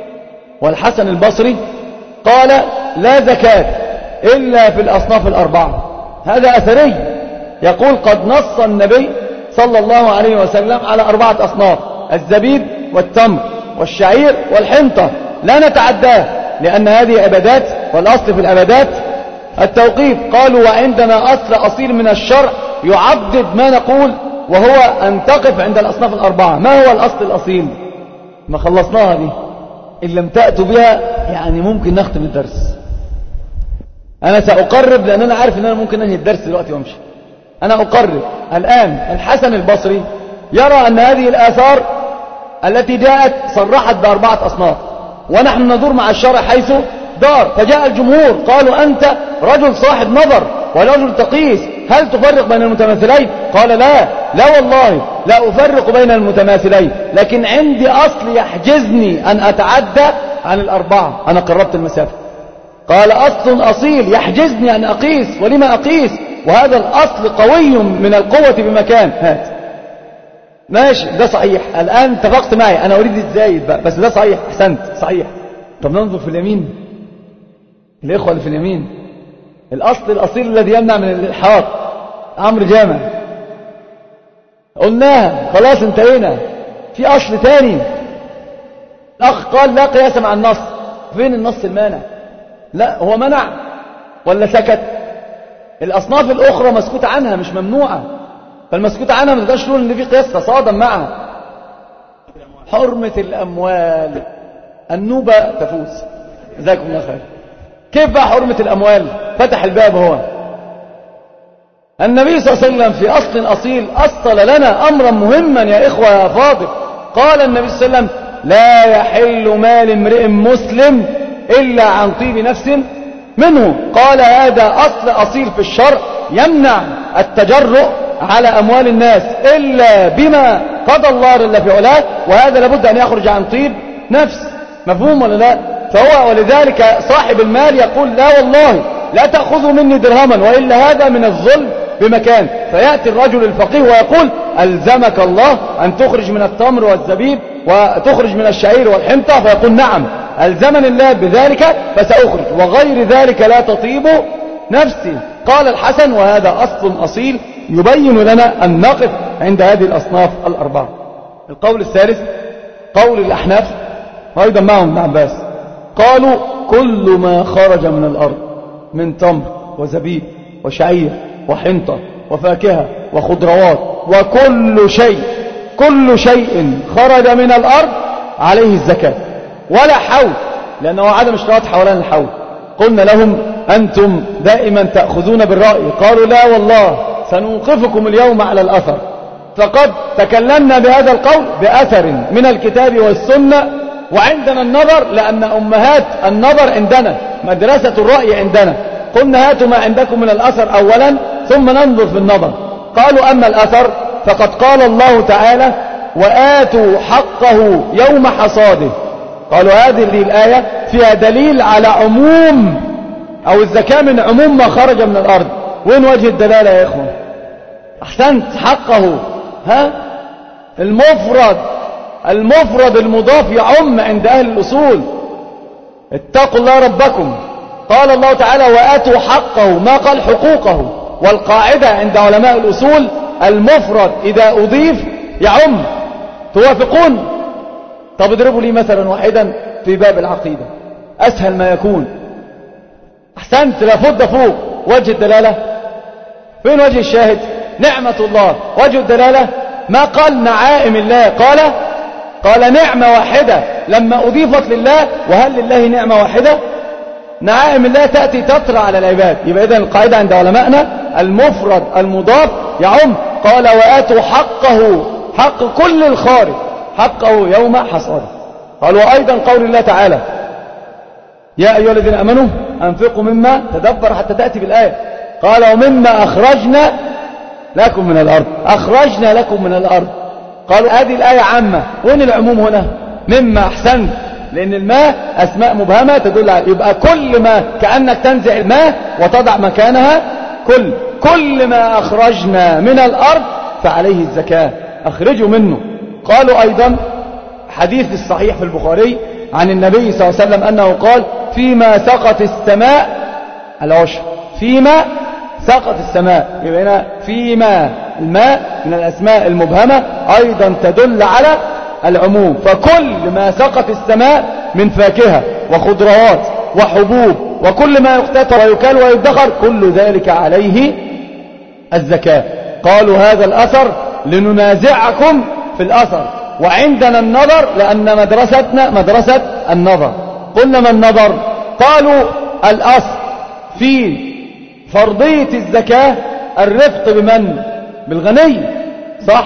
S1: والحسن البصري، قال لا زكاة إلا في الأصناف الأربعة. هذا أثري، يقول قد نص النبي صلى الله عليه وسلم على أربعة أصناف: الزبيب والتمر والشعير والحنطة، لا نتعداه لأن هذه عبادات، والأصل في العبادات التوقيف. قالوا وعندنا أصل أصيل من الشرع يعضد ما نقول، وهو أن تقف عند الأصناف الأربعة. ما هو الأصل الأصيل؟ ما خلصناها دي، إن لم تأتوا بها يعني ممكن نختم الدرس. أنا سأقرب لأن أنا عارف أن أنا ممكن أنهي الدرس دلوقتي وأمشي. أنا أقرب الآن. الحسن البصري يرى أن هذه الآثار التي جاءت صرحت بأربعة أصناف، ونحن ندور مع الشرع حيث دار. فجاء الجمهور قالوا أنت رجل صاحب نظر ورجل تقيس، هل تفرق بين المتماثلين؟ قال لا لا والله لا أفرق بين المتماثلين، لكن عندي أصل يحجزني أن أتعدى عن الأربعة. أنا قربت المسافة. قال أصل أصيل يحجزني أن أقيس، ولما أقيس وهذا الأصل قوي من القوة بمكان. هات ماشي، ده صحيح. الآن اتفقت معي، أنا أريد الزايد بقى، بس ده صحيح، أحسنت صحيح. طب ننظر في اليمين، الإخوة اللي في اليمين، الأصل الأصيل الذي يمنع من الإلحاق، أمر جامع قلناها خلاص انتهينا. في أصل تاني، الأخ قال لا قياس مع النص. فين النص المانع؟ لا هو منع ولا سكت؟ الأصناف الأخرى مسكوت عنها مش ممنوعة، فالمسكوت عنها ما تقدرش تقول إن في قياس تصادم معها. حرمة الأموال، النوبة تفوز، جزاكم الله خير. كيف بقى حرمة الأموال؟ فتح الباب هو النبي صلى الله عليه وسلم في أصل أصيل أصل لنا أمرا مهما يا إخوة يا فاضل. قال النبي صلى الله عليه وسلم لا يحل مال امرئ مسلم إلا عن طيب نفس منه. قال هذا أصل أصيل في الشرع يمنع التجرؤ على أموال الناس إلا بما قضى الله جل في علاه، وهذا لابد أن يخرج عن طيب نفس. مفهوم ولا لا؟ فهو ولذلك صاحب المال يقول لا والله لا تأخذوا مني درهما وإلا هذا من الظلم بمكان. فيأتي الرجل الفقيه ويقول ألزمك الله أن تخرج من التمر والزبيب وتخرج من الشعير والحنطة، فيقول نعم ألزمني الله بذلك فسأخرج، وغير ذلك لا تطيب نفسي. قال الحسن وهذا أصل أصيل يبين لنا أن نقف عند هذه الأصناف الأربعة. القول الثالث قول الأحناف وأيضا معهم ابن عباس، قالوا كل ما خرج من الأرض من تمر وزبيب وشعير وحنطة وفاكهة وخضروات وكل شيء كل شيء خرج من الأرض عليه الزكاة ولا حول، لأنه عدم اشتراط حولان الحول. قلنا لهم أنتم دائما تأخذون بالرأي، قالوا لا والله سنوقفكم اليوم على الأثر، فقد تكلمنا بهذا القول بأثر من الكتاب والسنة، وعندنا النظر لأن أمهات النظر عندنا، مدرسة الرأي عندنا. قلنا هاتوا ما عندكم من الأثر أولا ثم ننظر في النظر. قالوا أما الأثر فقد قال الله تعالى وآتوا حقه يوم حصاده، قالوا هذه الآية فيها دليل على عموم أو الزكاة من عموم ما خرج من الأرض. وين وجه الدلالة يا إخوان؟ أحسنت، حقه. ها المفرد المفرد المضاف يعم عند أهل الأصول. اتقوا الله ربكم. قال الله تعالى وآتوا حقه، ما قال حقوقه. والقاعدة عند علماء الأصول المفرد إذا أضيف يعم. توافقون؟ طب اضربوا لي مثلا واحدا في باب العقيدة أسهل ما يكون. أحسنت، لابد فوق وجه الدلالة. فين وجه الشاهد؟ نعمة الله. وجه الدلالة ما قال نعائم الله، قال قال نعمة واحدة لما أضيفت لله. وهل لله نعمة واحدة؟ نعائم الله تأتي تطرى على العباد. يبقى إذن القاعدة عند علمائنا المفرد المضاف يعم. قال وآتوا حقه، حق كل الخارج، حقه يوم حصاده. قال وأيضا قول الله تعالى يا أيها الذين أمنوا أنفقوا مما، تدبر حتى تأتي بالآية. قال ومما أخرجنا لكم من الأرض، أخرجنا لكم من الأرض. قالوا هذه الآية عامة. وين العموم هنا؟ مما. أحسنت، لأن الماء أسماء مبهمة تدل على، يبقى كل ما، كأنك تنزع الماء وتضع مكانها كل كل ما أخرجنا من الأرض فعليه الزكاة، أخرجوا منه. قالوا أيضا حديث الصحيح في البخاري عن النبي صلى الله عليه وسلم أنه قال فيما سقط السماء العشر، فيما سقط السماء. يبقى هنا فيما، الماء من الأسماء المبهمة أيضا تدل على العموم. فكل ما سقط السماء من فاكهة وخضروات وحبوب وكل ما يقتات ويكال ويدخر كل ذلك عليه الزكاة. قالوا هذا الأثر لننازعكم في الأثر، وعندنا النظر لأن مدرستنا مدرسة النظر. قلنا ما النظر؟ قالوا الأصل في فرضية الزكاة الرفق بمن؟ بالغني، صح؟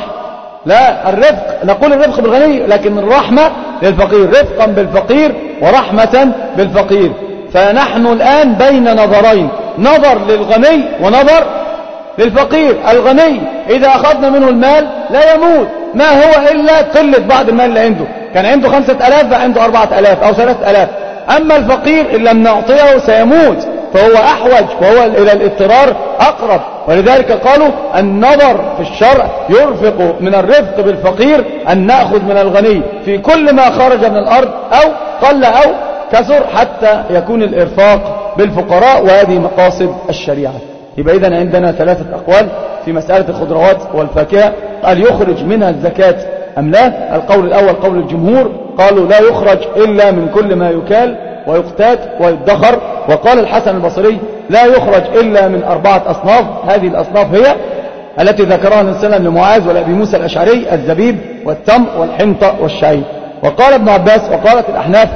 S1: لا، الرفق، نقول الرفق بالغني، لكن الرحمة للفقير، رفقا بالفقير ورحمة بالفقير. فنحن الآن بين نظرين، نظر للغني ونظر للفقير. الغني إذا أخذنا منه المال لا يموت، ما هو إلا قلة بعض المال اللي عنده، كان عنده خمسة ألاف فعنده أربعة ألاف أو ثلاثة ألاف. أما الفقير إن لم نعطيه سيموت، فهو أحوج وهو إلى الاضطرار أقرب. ولذلك قالوا النظر في الشرع يرفق من الرفق بالفقير أن نأخذ من الغني في كل ما خرج من الأرض أو قل أو كثر، حتى يكون الإرفاق بالفقراء، وهذه مقاصد الشريعة. يبقى إذن عندنا ثلاثة أقوال في مسألة الخضروات والفاكهة، هل يخرج منها الزكاة أم لا؟ القول الأول قول الجمهور، قالوا لا يخرج إلا من كل ما يكال ويقتات ويدخر. وقال الحسن البصري لا يخرج إلا من أربعة أصناف، هذه الأصناف هي التي ذكرها النبي صلى الله عليه وسلم لمعاذ ولأبي موسى الأشعري: الزبيب والتمر والحنطة والشعير. وقال ابن عباس وقالت الأحناف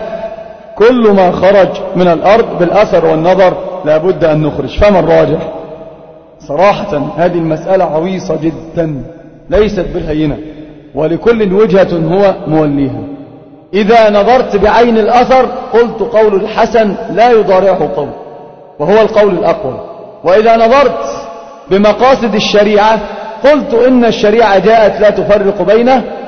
S1: كل ما خرج من الأرض بالأثر والنظر لابد أن نخرج. فما الراجح؟ صراحة هذه المسألة عويصة جدا، ليست بالهينة، ولكل وجهة هو موليها. إذا نظرت بعين الأثر قلت قول الحسن لا يضارعه قول، وهو القول الأقوى. وإذا نظرت بمقاصد الشريعة قلت إن الشريعة جاءت لا تفرق بين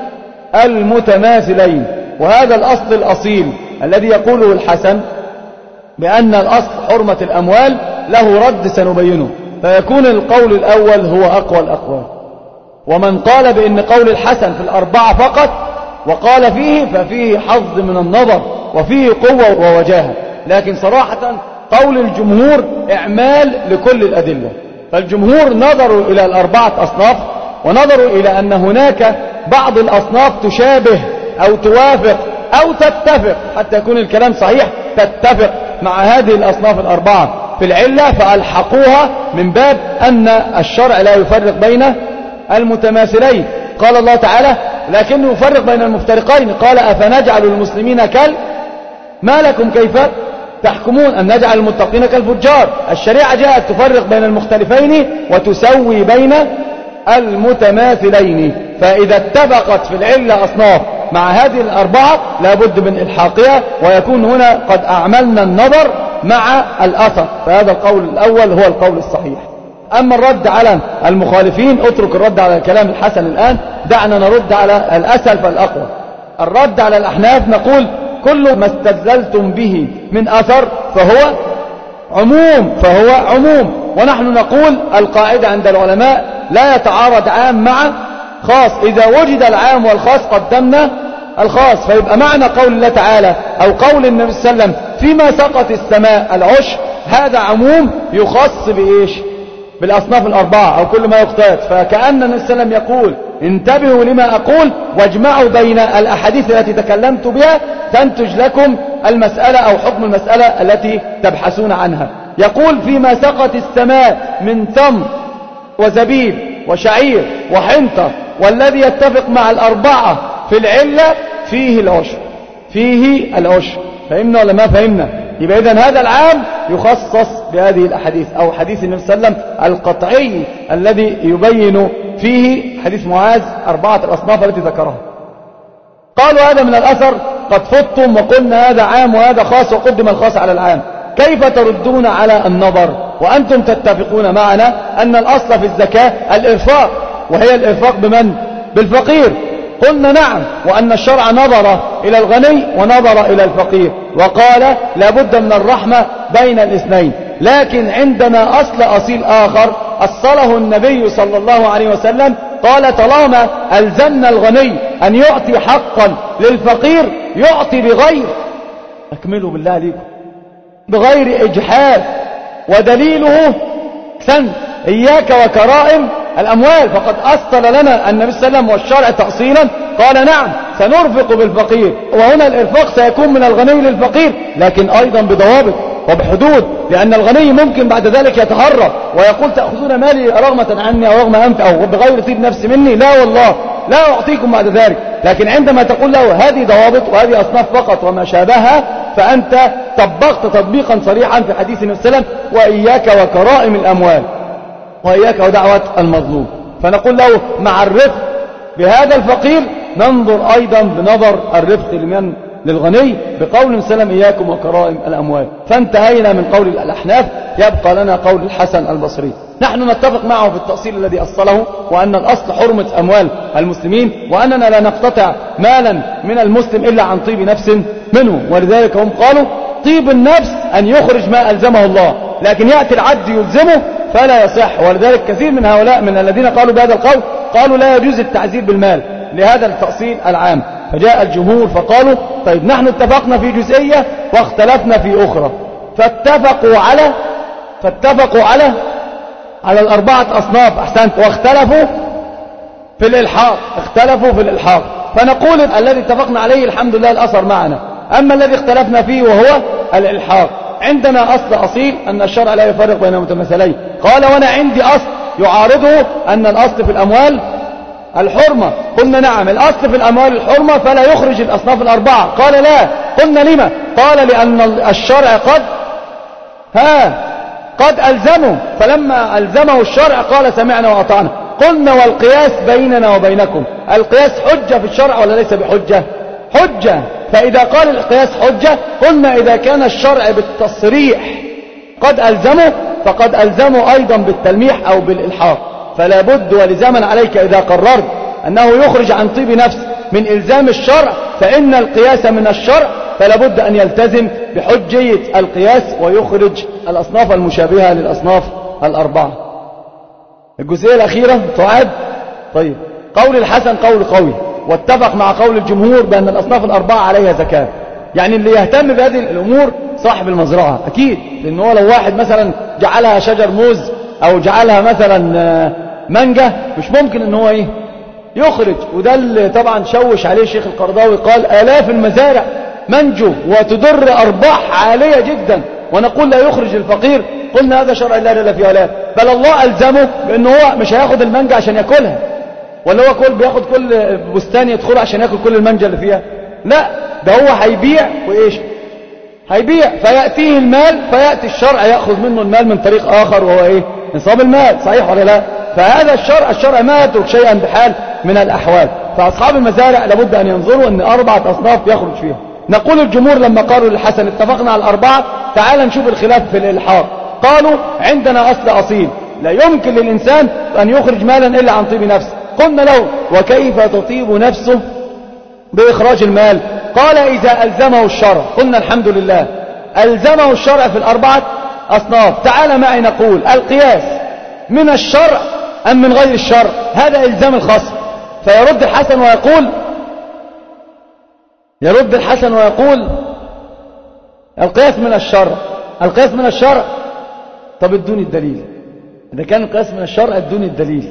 S1: المتماثلين، وهذا الأصل الأصيل الذي يقوله الحسن بأن الأصل حرمة الأموال له رد سنبينه، فيكون القول الأول هو أقوى الأقوال. ومن قال بأن قول الحسن في الأربعة فقط وقال فيه ففيه حظ من النظر وفيه قوة ووجاهة، لكن صراحة قول الجمهور إعمال لكل الأدلة. فالجمهور نظروا إلى الأربعة أصناف، ونظروا إلى أن هناك بعض الأصناف تشابه أو توافق أو تتفق، حتى يكون الكلام صحيح، تتفق مع هذه الأصناف الأربعة في العلة، فألحقوها من باب أن الشرع لا يفرق بين المتماثلين. قال الله تعالى لكنه يفرق بين المفترقين، قال أفنجعل المسلمين كال ما لكم كيف تحكمون أن نجعل المتقين كالفجار. الشريعة جاءت تفرق بين المختلفين وتسوي بين المتماثلين، فإذا اتفقت في العلة أصناف مع هذه الأربعة لابد من إلحاقها، ويكون هنا قد أعملنا النظر مع الأثر. فهذا القول الأول هو القول الصحيح. أما الرد على المخالفين اترك الرد على كلام الحسن الآن، دعنا نرد على الأسهل فالأقوى. الرد على الأحناف نقول كل ما استدللتم به من أثر فهو عموم فهو عموم ونحن نقول القاعدة عند العلماء لا يتعارض عام مع خاص. إذا وجد العام والخاص قدمنا الخاص. فيبقى معنى قول الله تعالى أو قول النبي صلى الله عليه وسلم فيما سقط السماء العشر، هذا عموم يخص بإيش؟ بالأصناف الأربعة أو كل ما يقتات. فكأن النبي صلى الله عليه وسلم يقول انتبهوا لما أقول واجمعوا بين الأحاديث التي تكلمت بها تنتج لكم المسألة أو حكم المسألة التي تبحثون عنها. يقول فيما سقط السماء من تمر وزبيب وشعير وحنطة، والذي يتفق مع الأربعة في العلة فيه العشر فيه العشر. فهمنا ولا ما فهمنا؟ يبقى إذن هذا العام يخصص بهذه الأحاديث أو حديث النبي صلى الله عليه وسلم القطعي الذي يبين فيه حديث معاذ أربعة الأصناف التي ذكرها. قالوا هذا من الأثر قد فتم وقلنا هذا عام وهذا خاص وقدم الخاص على العام، كيف تردون على النظر وأنتم تتفقون معنا أن الأصل في الزكاة الإرفاق، وهي الإرفاق بمن؟ بالفقير. قلنا نعم، وأن الشرع نظر إلى الغني ونظر إلى الفقير وقال لابد من الرحمة بين الاثنين. لكن عندنا أصل أصيل آخر أصله النبي صلى الله عليه وسلم، قال طالما ألزمنا الغني أن يعطي حقا للفقير يعطي بغير، أكملوا بالله عليكم، بغير إجحاف. ودليله سن إياك وكرائم الأموال، فقد أصل لنا النبي صلى الله عليه وسلم والشرع تأصيلا قال نعم سنرفق بالفقير. وهنا الإرفاق سيكون من الغني للفقير لكن أيضا بضوابط وبحدود، لأن الغني ممكن بعد ذلك يتهرب ويقول تأخذون مالي رغمة عني أو رغم أنف أو بغير طيب نفس مني، لا والله لا أعطيكم بعد ذلك. لكن عندما تقول له هذه ضوابط وهذه أصناف فقط وما شابهها فأنت طبقت تطبيقا صريحا في حديث النبي صلى الله عليه وسلم وإياك وكرائم الأموال وإياك ودعوة المظلوم. فنقول له مع الرفق بهذا الفقير ننظر أيضا بنظر الرفق لمن للغني بقول النبي صلى الله عليه وسلم إياكم وكرائم الأموال. فانتهينا من قول الأحناف، يبقى لنا قول الحسن البصري. نحن نتفق معه في التأصيل الذي أصله، وأن الأصل حرمة أموال المسلمين، وأننا لا نقتطع مالا من المسلم إلا عن طيب نفس منه. ولذلك هم قالوا طيب النفس أن يخرج ما ألزمه الله، لكن يأتي العبد يلزمه فلا يصح. ولذلك كثير من هؤلاء من الذين قالوا بهذا القول قالوا لا يجوز التعزير بالمال لهذا التأصيل العام. فجاء الجمهور فقالوا طيب نحن اتفقنا في جزئية واختلفنا في أخرى، فاتفقوا على فاتفقوا على على الأربعة أصناف أحسنت، واختلفوا في الإلحاق اختلفوا في الإلحاق. فنقول الذي اتفقنا عليه الحمد لله الأثر معنا، أما الذي اختلفنا فيه وهو الإلحاق عندنا أصل أصيل أن الشرع لا يفرق بين متمثلين. قال وأنا عندي أصل يعارضه أن الأصل في الأموال الحرمة. قلنا نعم الأصل في الأموال الحرمة فلا يخرج الأصناف الأربعة. قال لا. قلنا لما؟ قال لأن الشرع قد ها قد ألزمه، فلما ألزمه الشرع قال سمعنا وأطعنا. قلنا والقياس بيننا وبينكم، القياس حجة في الشرع ولا ليس بحجة؟ حجة. فإذا قال القياس حجة قلنا إذا كان الشرع بالتصريح قد ألزمه فقد ألزمه أيضا بالتلميح أو بالإلحاق. فلا بد ولزاما عليك إذا قررت أنه يخرج عن طيب نفس من إلزام الشرع فإن القياس من الشرع، فلا بد أن يلتزم بحجية القياس ويخرج الأصناف المشابهة للأصناف الأربعة. الجزئية الأخيرة تعاد. طيب قول الحسن قول قوي واتفق مع قول الجمهور بأن الأصناف الأربعة عليها زكاة. يعني اللي يهتم بهذه الأمور صاحب المزرعة أكيد، لأنه لو واحد مثلا جعلها شجر موز أو جعلها مثلا منجة مش ممكن أنه هو إيه يخرج. وده اللي طبعا شوش عليه الشيخ القرضاوي، قال آلاف المزارع منجو وتدر أرباح عالية جدا ونقول لا يخرج الفقير. قلنا هذا شرع الله لا فيه ولا، بل الله ألزمه بأنه هو مش هياخد المنجة عشان يأكلها، ولا هو كل بياخد كل بستان يدخله عشان يأكل كل المنجة اللي فيها، لا ده هو هيبيع وإيش هيبيع فيأتيه المال، فيأتي الشرع يأخذ منه المال من طريق آخر وهو إيه نصاب المال. صحيح ولا لا؟ فهذا الشرع الشرع ما يترك شيئا بحال من الأحوال. فأصحاب المزارع لابد أن ينظروا أن أربعة أصناف يخرج فيها. نقول الجمهور لما قالوا للحسن اتفقنا على الأربعة، تعال نشوف الخلاف في الإلحاق. قالوا عندنا أصل أصيل لا يمكن للإنسان أن يخرج مالا إلا عن طيب نفسه. قلنا له وكيف تطيب نفسه بإخراج المال؟ قال إذا ألزمه الشرع. قلنا الحمد لله ألزمه الشرع في الأربعة أصناف. تعال معي نقول القياس من الشرع أم من غير الشرع؟ هذا إلزام الخصم. فيرد الحسن ويقول يرد الحسن ويقول القياس من الشرع. القياس من الشرع. طب ادوني الدليل. إذا كان القياس من الشرع ادوني الدليل.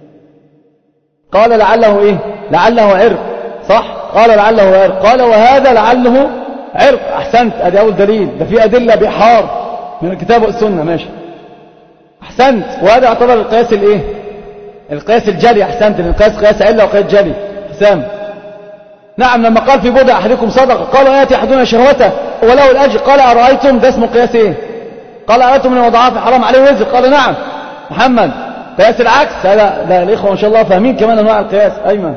S1: قال لعله إيه؟ لعله عرق. صح؟ قال لعله عرق. قال وهذا لعله عرق. أحسنت، أدي أول دليل. ده في أدلة بحار من الكتاب والسنة. ماشي، أحسنت. وهذا يعتبر القياس الإيه؟ القياس الجلي. أحسنت، القياس قياس علة وقياس جلي. حسام. نعم، لما قال في بضع أحدكم صدقة قال يأتي أحدنا شهوته وله الأجر. قال أرأيتم، ده اسمه قياس إيه؟ قال أرأيتم من وضعها في حرام عليه وزر. قال نعم. محمد قياس العكس. هذا ده الإخوة ما شاء الله فاهمين كمان أنواع القياس. أيمن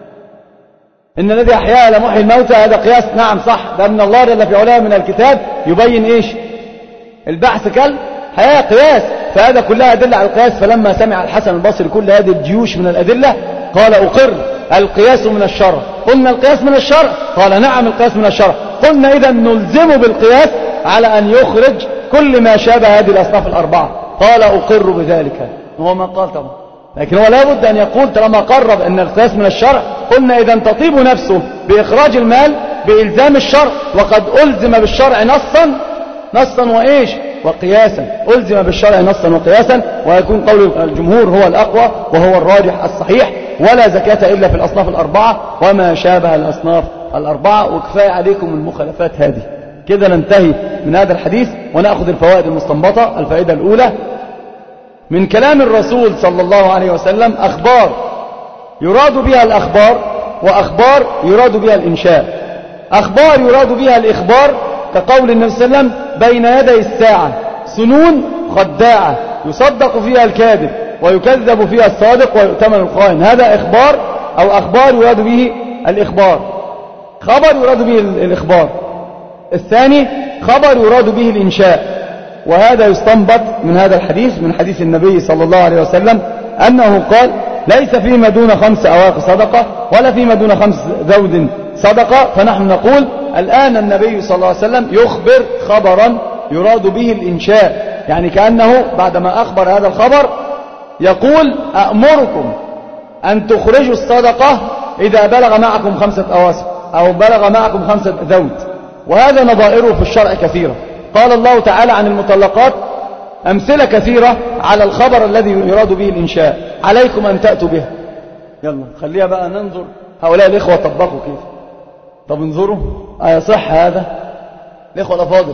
S1: إن الذي أحياء لمحيي الموتى، هذا قياس. نعم صح، ده من الله جل في علاه من الكتاب يبين إيش؟ البحث كالحياة. قياس. فهذا كلها أدلة على القياس. فلما سمع الحسن البصري كل هذه الجيوش من الأدلة قال أقر القياس من الشرع. قلنا القياس من الشرع. قال نعم القياس من الشرع. قلنا إذا نلزم بالقياس على أن يخرج كل ما شابه هذه الأصناف الأربعة. قال أقر بذلك. هو ما قال طبعا، لكن هو لابد أن يقول طالما قرب أن القياس من الشرع. قلنا إذا تطيب نفسه بإخراج المال بإلزام الشرع، وقد ألزم بالشرع نصا نصا وإيش وقياسا. ألزم بالشرع نصا وقياسا، ويكون قول الجمهور هو الأقوى وهو الراجح الصحيح. ولا زكاة إلا في الأصناف الأربعة وما شابه الأصناف الأربعة. وكفاية عليكم المخالفات هذه. كده ننتهي من هذا الحديث ونأخذ الفوائد المستنبطة. الفائدة الأولى من كلام الرسول صلى الله عليه وسلم أخبار يراد بها الأخبار، وأخبار يراد بها الإنشاء. أخبار يراد بها الإخبار كقول النبي صلى الله عليه وسلم بين يدي الساعة سنون خداعة يصدق فيها الكاذب ويكذب فيها الصادق ويؤتمن الخائن. هذا إخبار أو أخبار يراد به الإخبار. خبر يراد به الإخبار. الثاني خبر يراد به الإنشاء. وهذا يستنبط من هذا الحديث من حديث النبي صلى الله عليه وسلم أنه قال ليس فيما دون خمس أواق صدقة ولا فيما دون خمس ذود صدقة. فنحن نقول الآن النبي صلى الله عليه وسلم يخبر خبرا يراد به الإنشاء، يعني كأنه بعدما أخبر هذا الخبر يقول أأمركم أن تخرجوا الصدقة إذا بلغ معكم خمسة أواسق أو بلغ معكم خمسة ذود. وهذا نظائره في الشرع كثيرة. قال الله تعالى عن المطلقات أمثلة كثيرة على الخبر الذي يراد به الإنشاء. عليكم أن تأتوا به. يلا خليها بقى ننظر هؤلاء الإخوة طبقوا كيف. طب انظروا أيصح هذا الإخوة الأفاضل.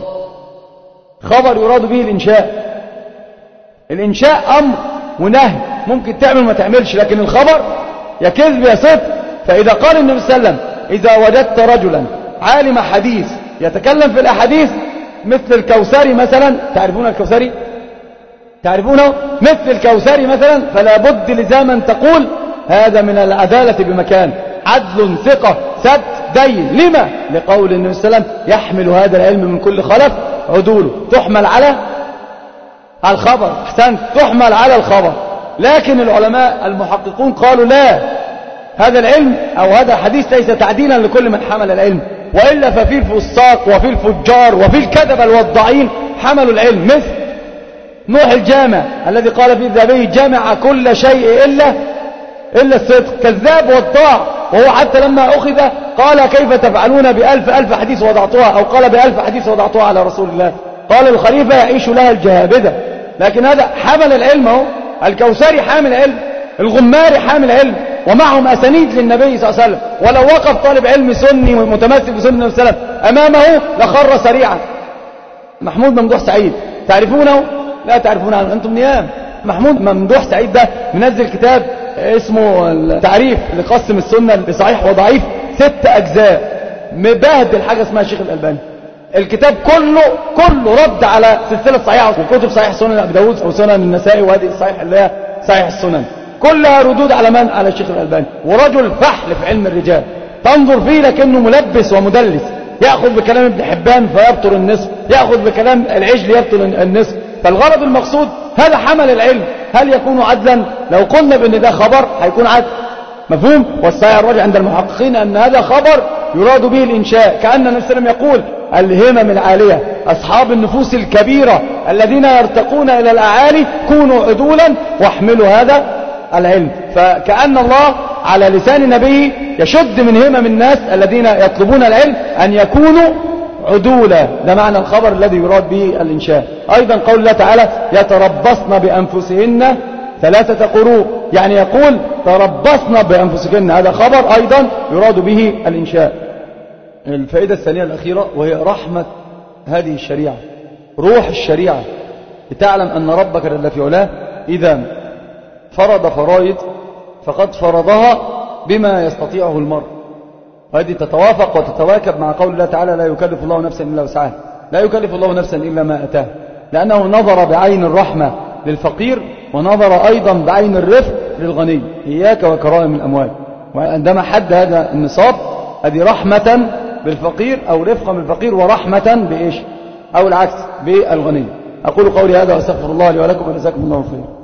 S1: خبر يراد به الإنشاء. الإنشاء أمر ونهي، ممكن تعمل ما تعملش، لكن الخبر يا كذب يا صدق. فإذا قال النبي صلى الله عليه وسلم إذا وجدت رجلا عالم حديث يتكلم في الأحاديث مثل الكوثري مثلا، تعرفون الكوثري؟ تعرفونه؟ مثل الكوثري مثلا، فلا بد لزاما تقول هذا من العدالة بمكان، عدل ثقة سد دين. لما؟ لقول النبي صلى الله عليه وسلم يحمل هذا العلم من كل خلف عدوله. تحمل على الخبر. احسنت، تحمل على الخبر. لكن العلماء المحققون قالوا لا، هذا العلم أو هذا الحديث ليس تعديلا لكل من حمل العلم، وإلا ففي الفساق وفي الفجار وفي الكذب والضعين حملوا العلم، مثل نوح الجامع الذي قال فيه الذهبي جمع كل شيء إلا إلا الصدق. كذاب وضاع، وهو حتى لما أخذ قال كيف تفعلون بألف ألف حديث وضعتها، أو قال بألف حديث وضعتها على رسول الله. قال الخليفة يعيش لها الجهابذة. لكن هذا حمل العلم. هو الكوثري حامل علم، الغماري حامل علم، ومعهم أسانيد للنبي صلى الله عليه وسلم. ولو وقف طالب علم سني متمسك بسنة النبي صلى الله عليه وسلم أمامه لخر سريعا. محمود ممدوح سعيد تعرفونه؟ لا تعرفونه أنتم نيام. محمود ممدوح سعيد ده منزل كتاب اسمه التعريف لقسم السنة لصحيح وضعيف، ست أجزاء، مبهدل حاجة اسمها الشيخ الألباني. الكتاب كله كله رد على سلسلة صحيحة وكتب صحيح سنن أبي داود وسنن النسائي، وهذه الصحيح اللي هي صحيح السنن، كلها ردود على من؟ على الشيخ الألباني. ورجل فحل في علم الرجال، تنظر فيه لكنه ملبس ومدلس، يأخذ بكلام ابن حبان فيبطل النصف، يأخذ بكلام العجل يبطل النصف. فالغرض المقصود هذا حمل العلم. هل يكون عدلا؟ لو قلنا بأن ده خبر هيكون عدل، مفهوم؟ والصحيح الراجع عند المحققين أن هذا خبر يراد به الإنشاء، كأن النبي صلى الله عليه وسلم يقول الهمم العالية، أصحاب النفوس الكبيرة الذين يرتقون إلى الأعالي، كونوا عدولا واحملوا هذا العلم. فكأن الله على لسان نبيه يشد من همم الناس الذين يطلبون العلم أن يكونوا عدولا. ده معنى الخبر الذي يراد به الإنشاء. أيضا قول الله تعالى يتربصن بأنفسهن ثلاثة قروء، يعني يقول تربصن بأنفسهن، هذا خبر أيضا يراد به الإنشاء. الفائدة الثانية الأخيرة وهي رحمة هذه الشريعة، روح الشريعة، لتعلم أن ربك جل في علاه إذا فرض فرائض فقد فرضها بما يستطيعه المرء، وهذه تتوافق وتتواكب مع قول الله تعالى لا يكلف الله نفسا إلا وسعها، لا يكلف الله نفسا إلا ما أتاه، لأنه نظر بعين الرحمة للفقير ونظر أيضا بعين الرفق للغني، إياك وكرائم الأموال. وعندما حد هذا النصاب هذه رحمة بالفقير أو رفقا بالفقير ورحمة بإيش أو العكس بالغني. أقول قولي هذا وأستغفر الله لي ولكم وجزاكم الله خيرا.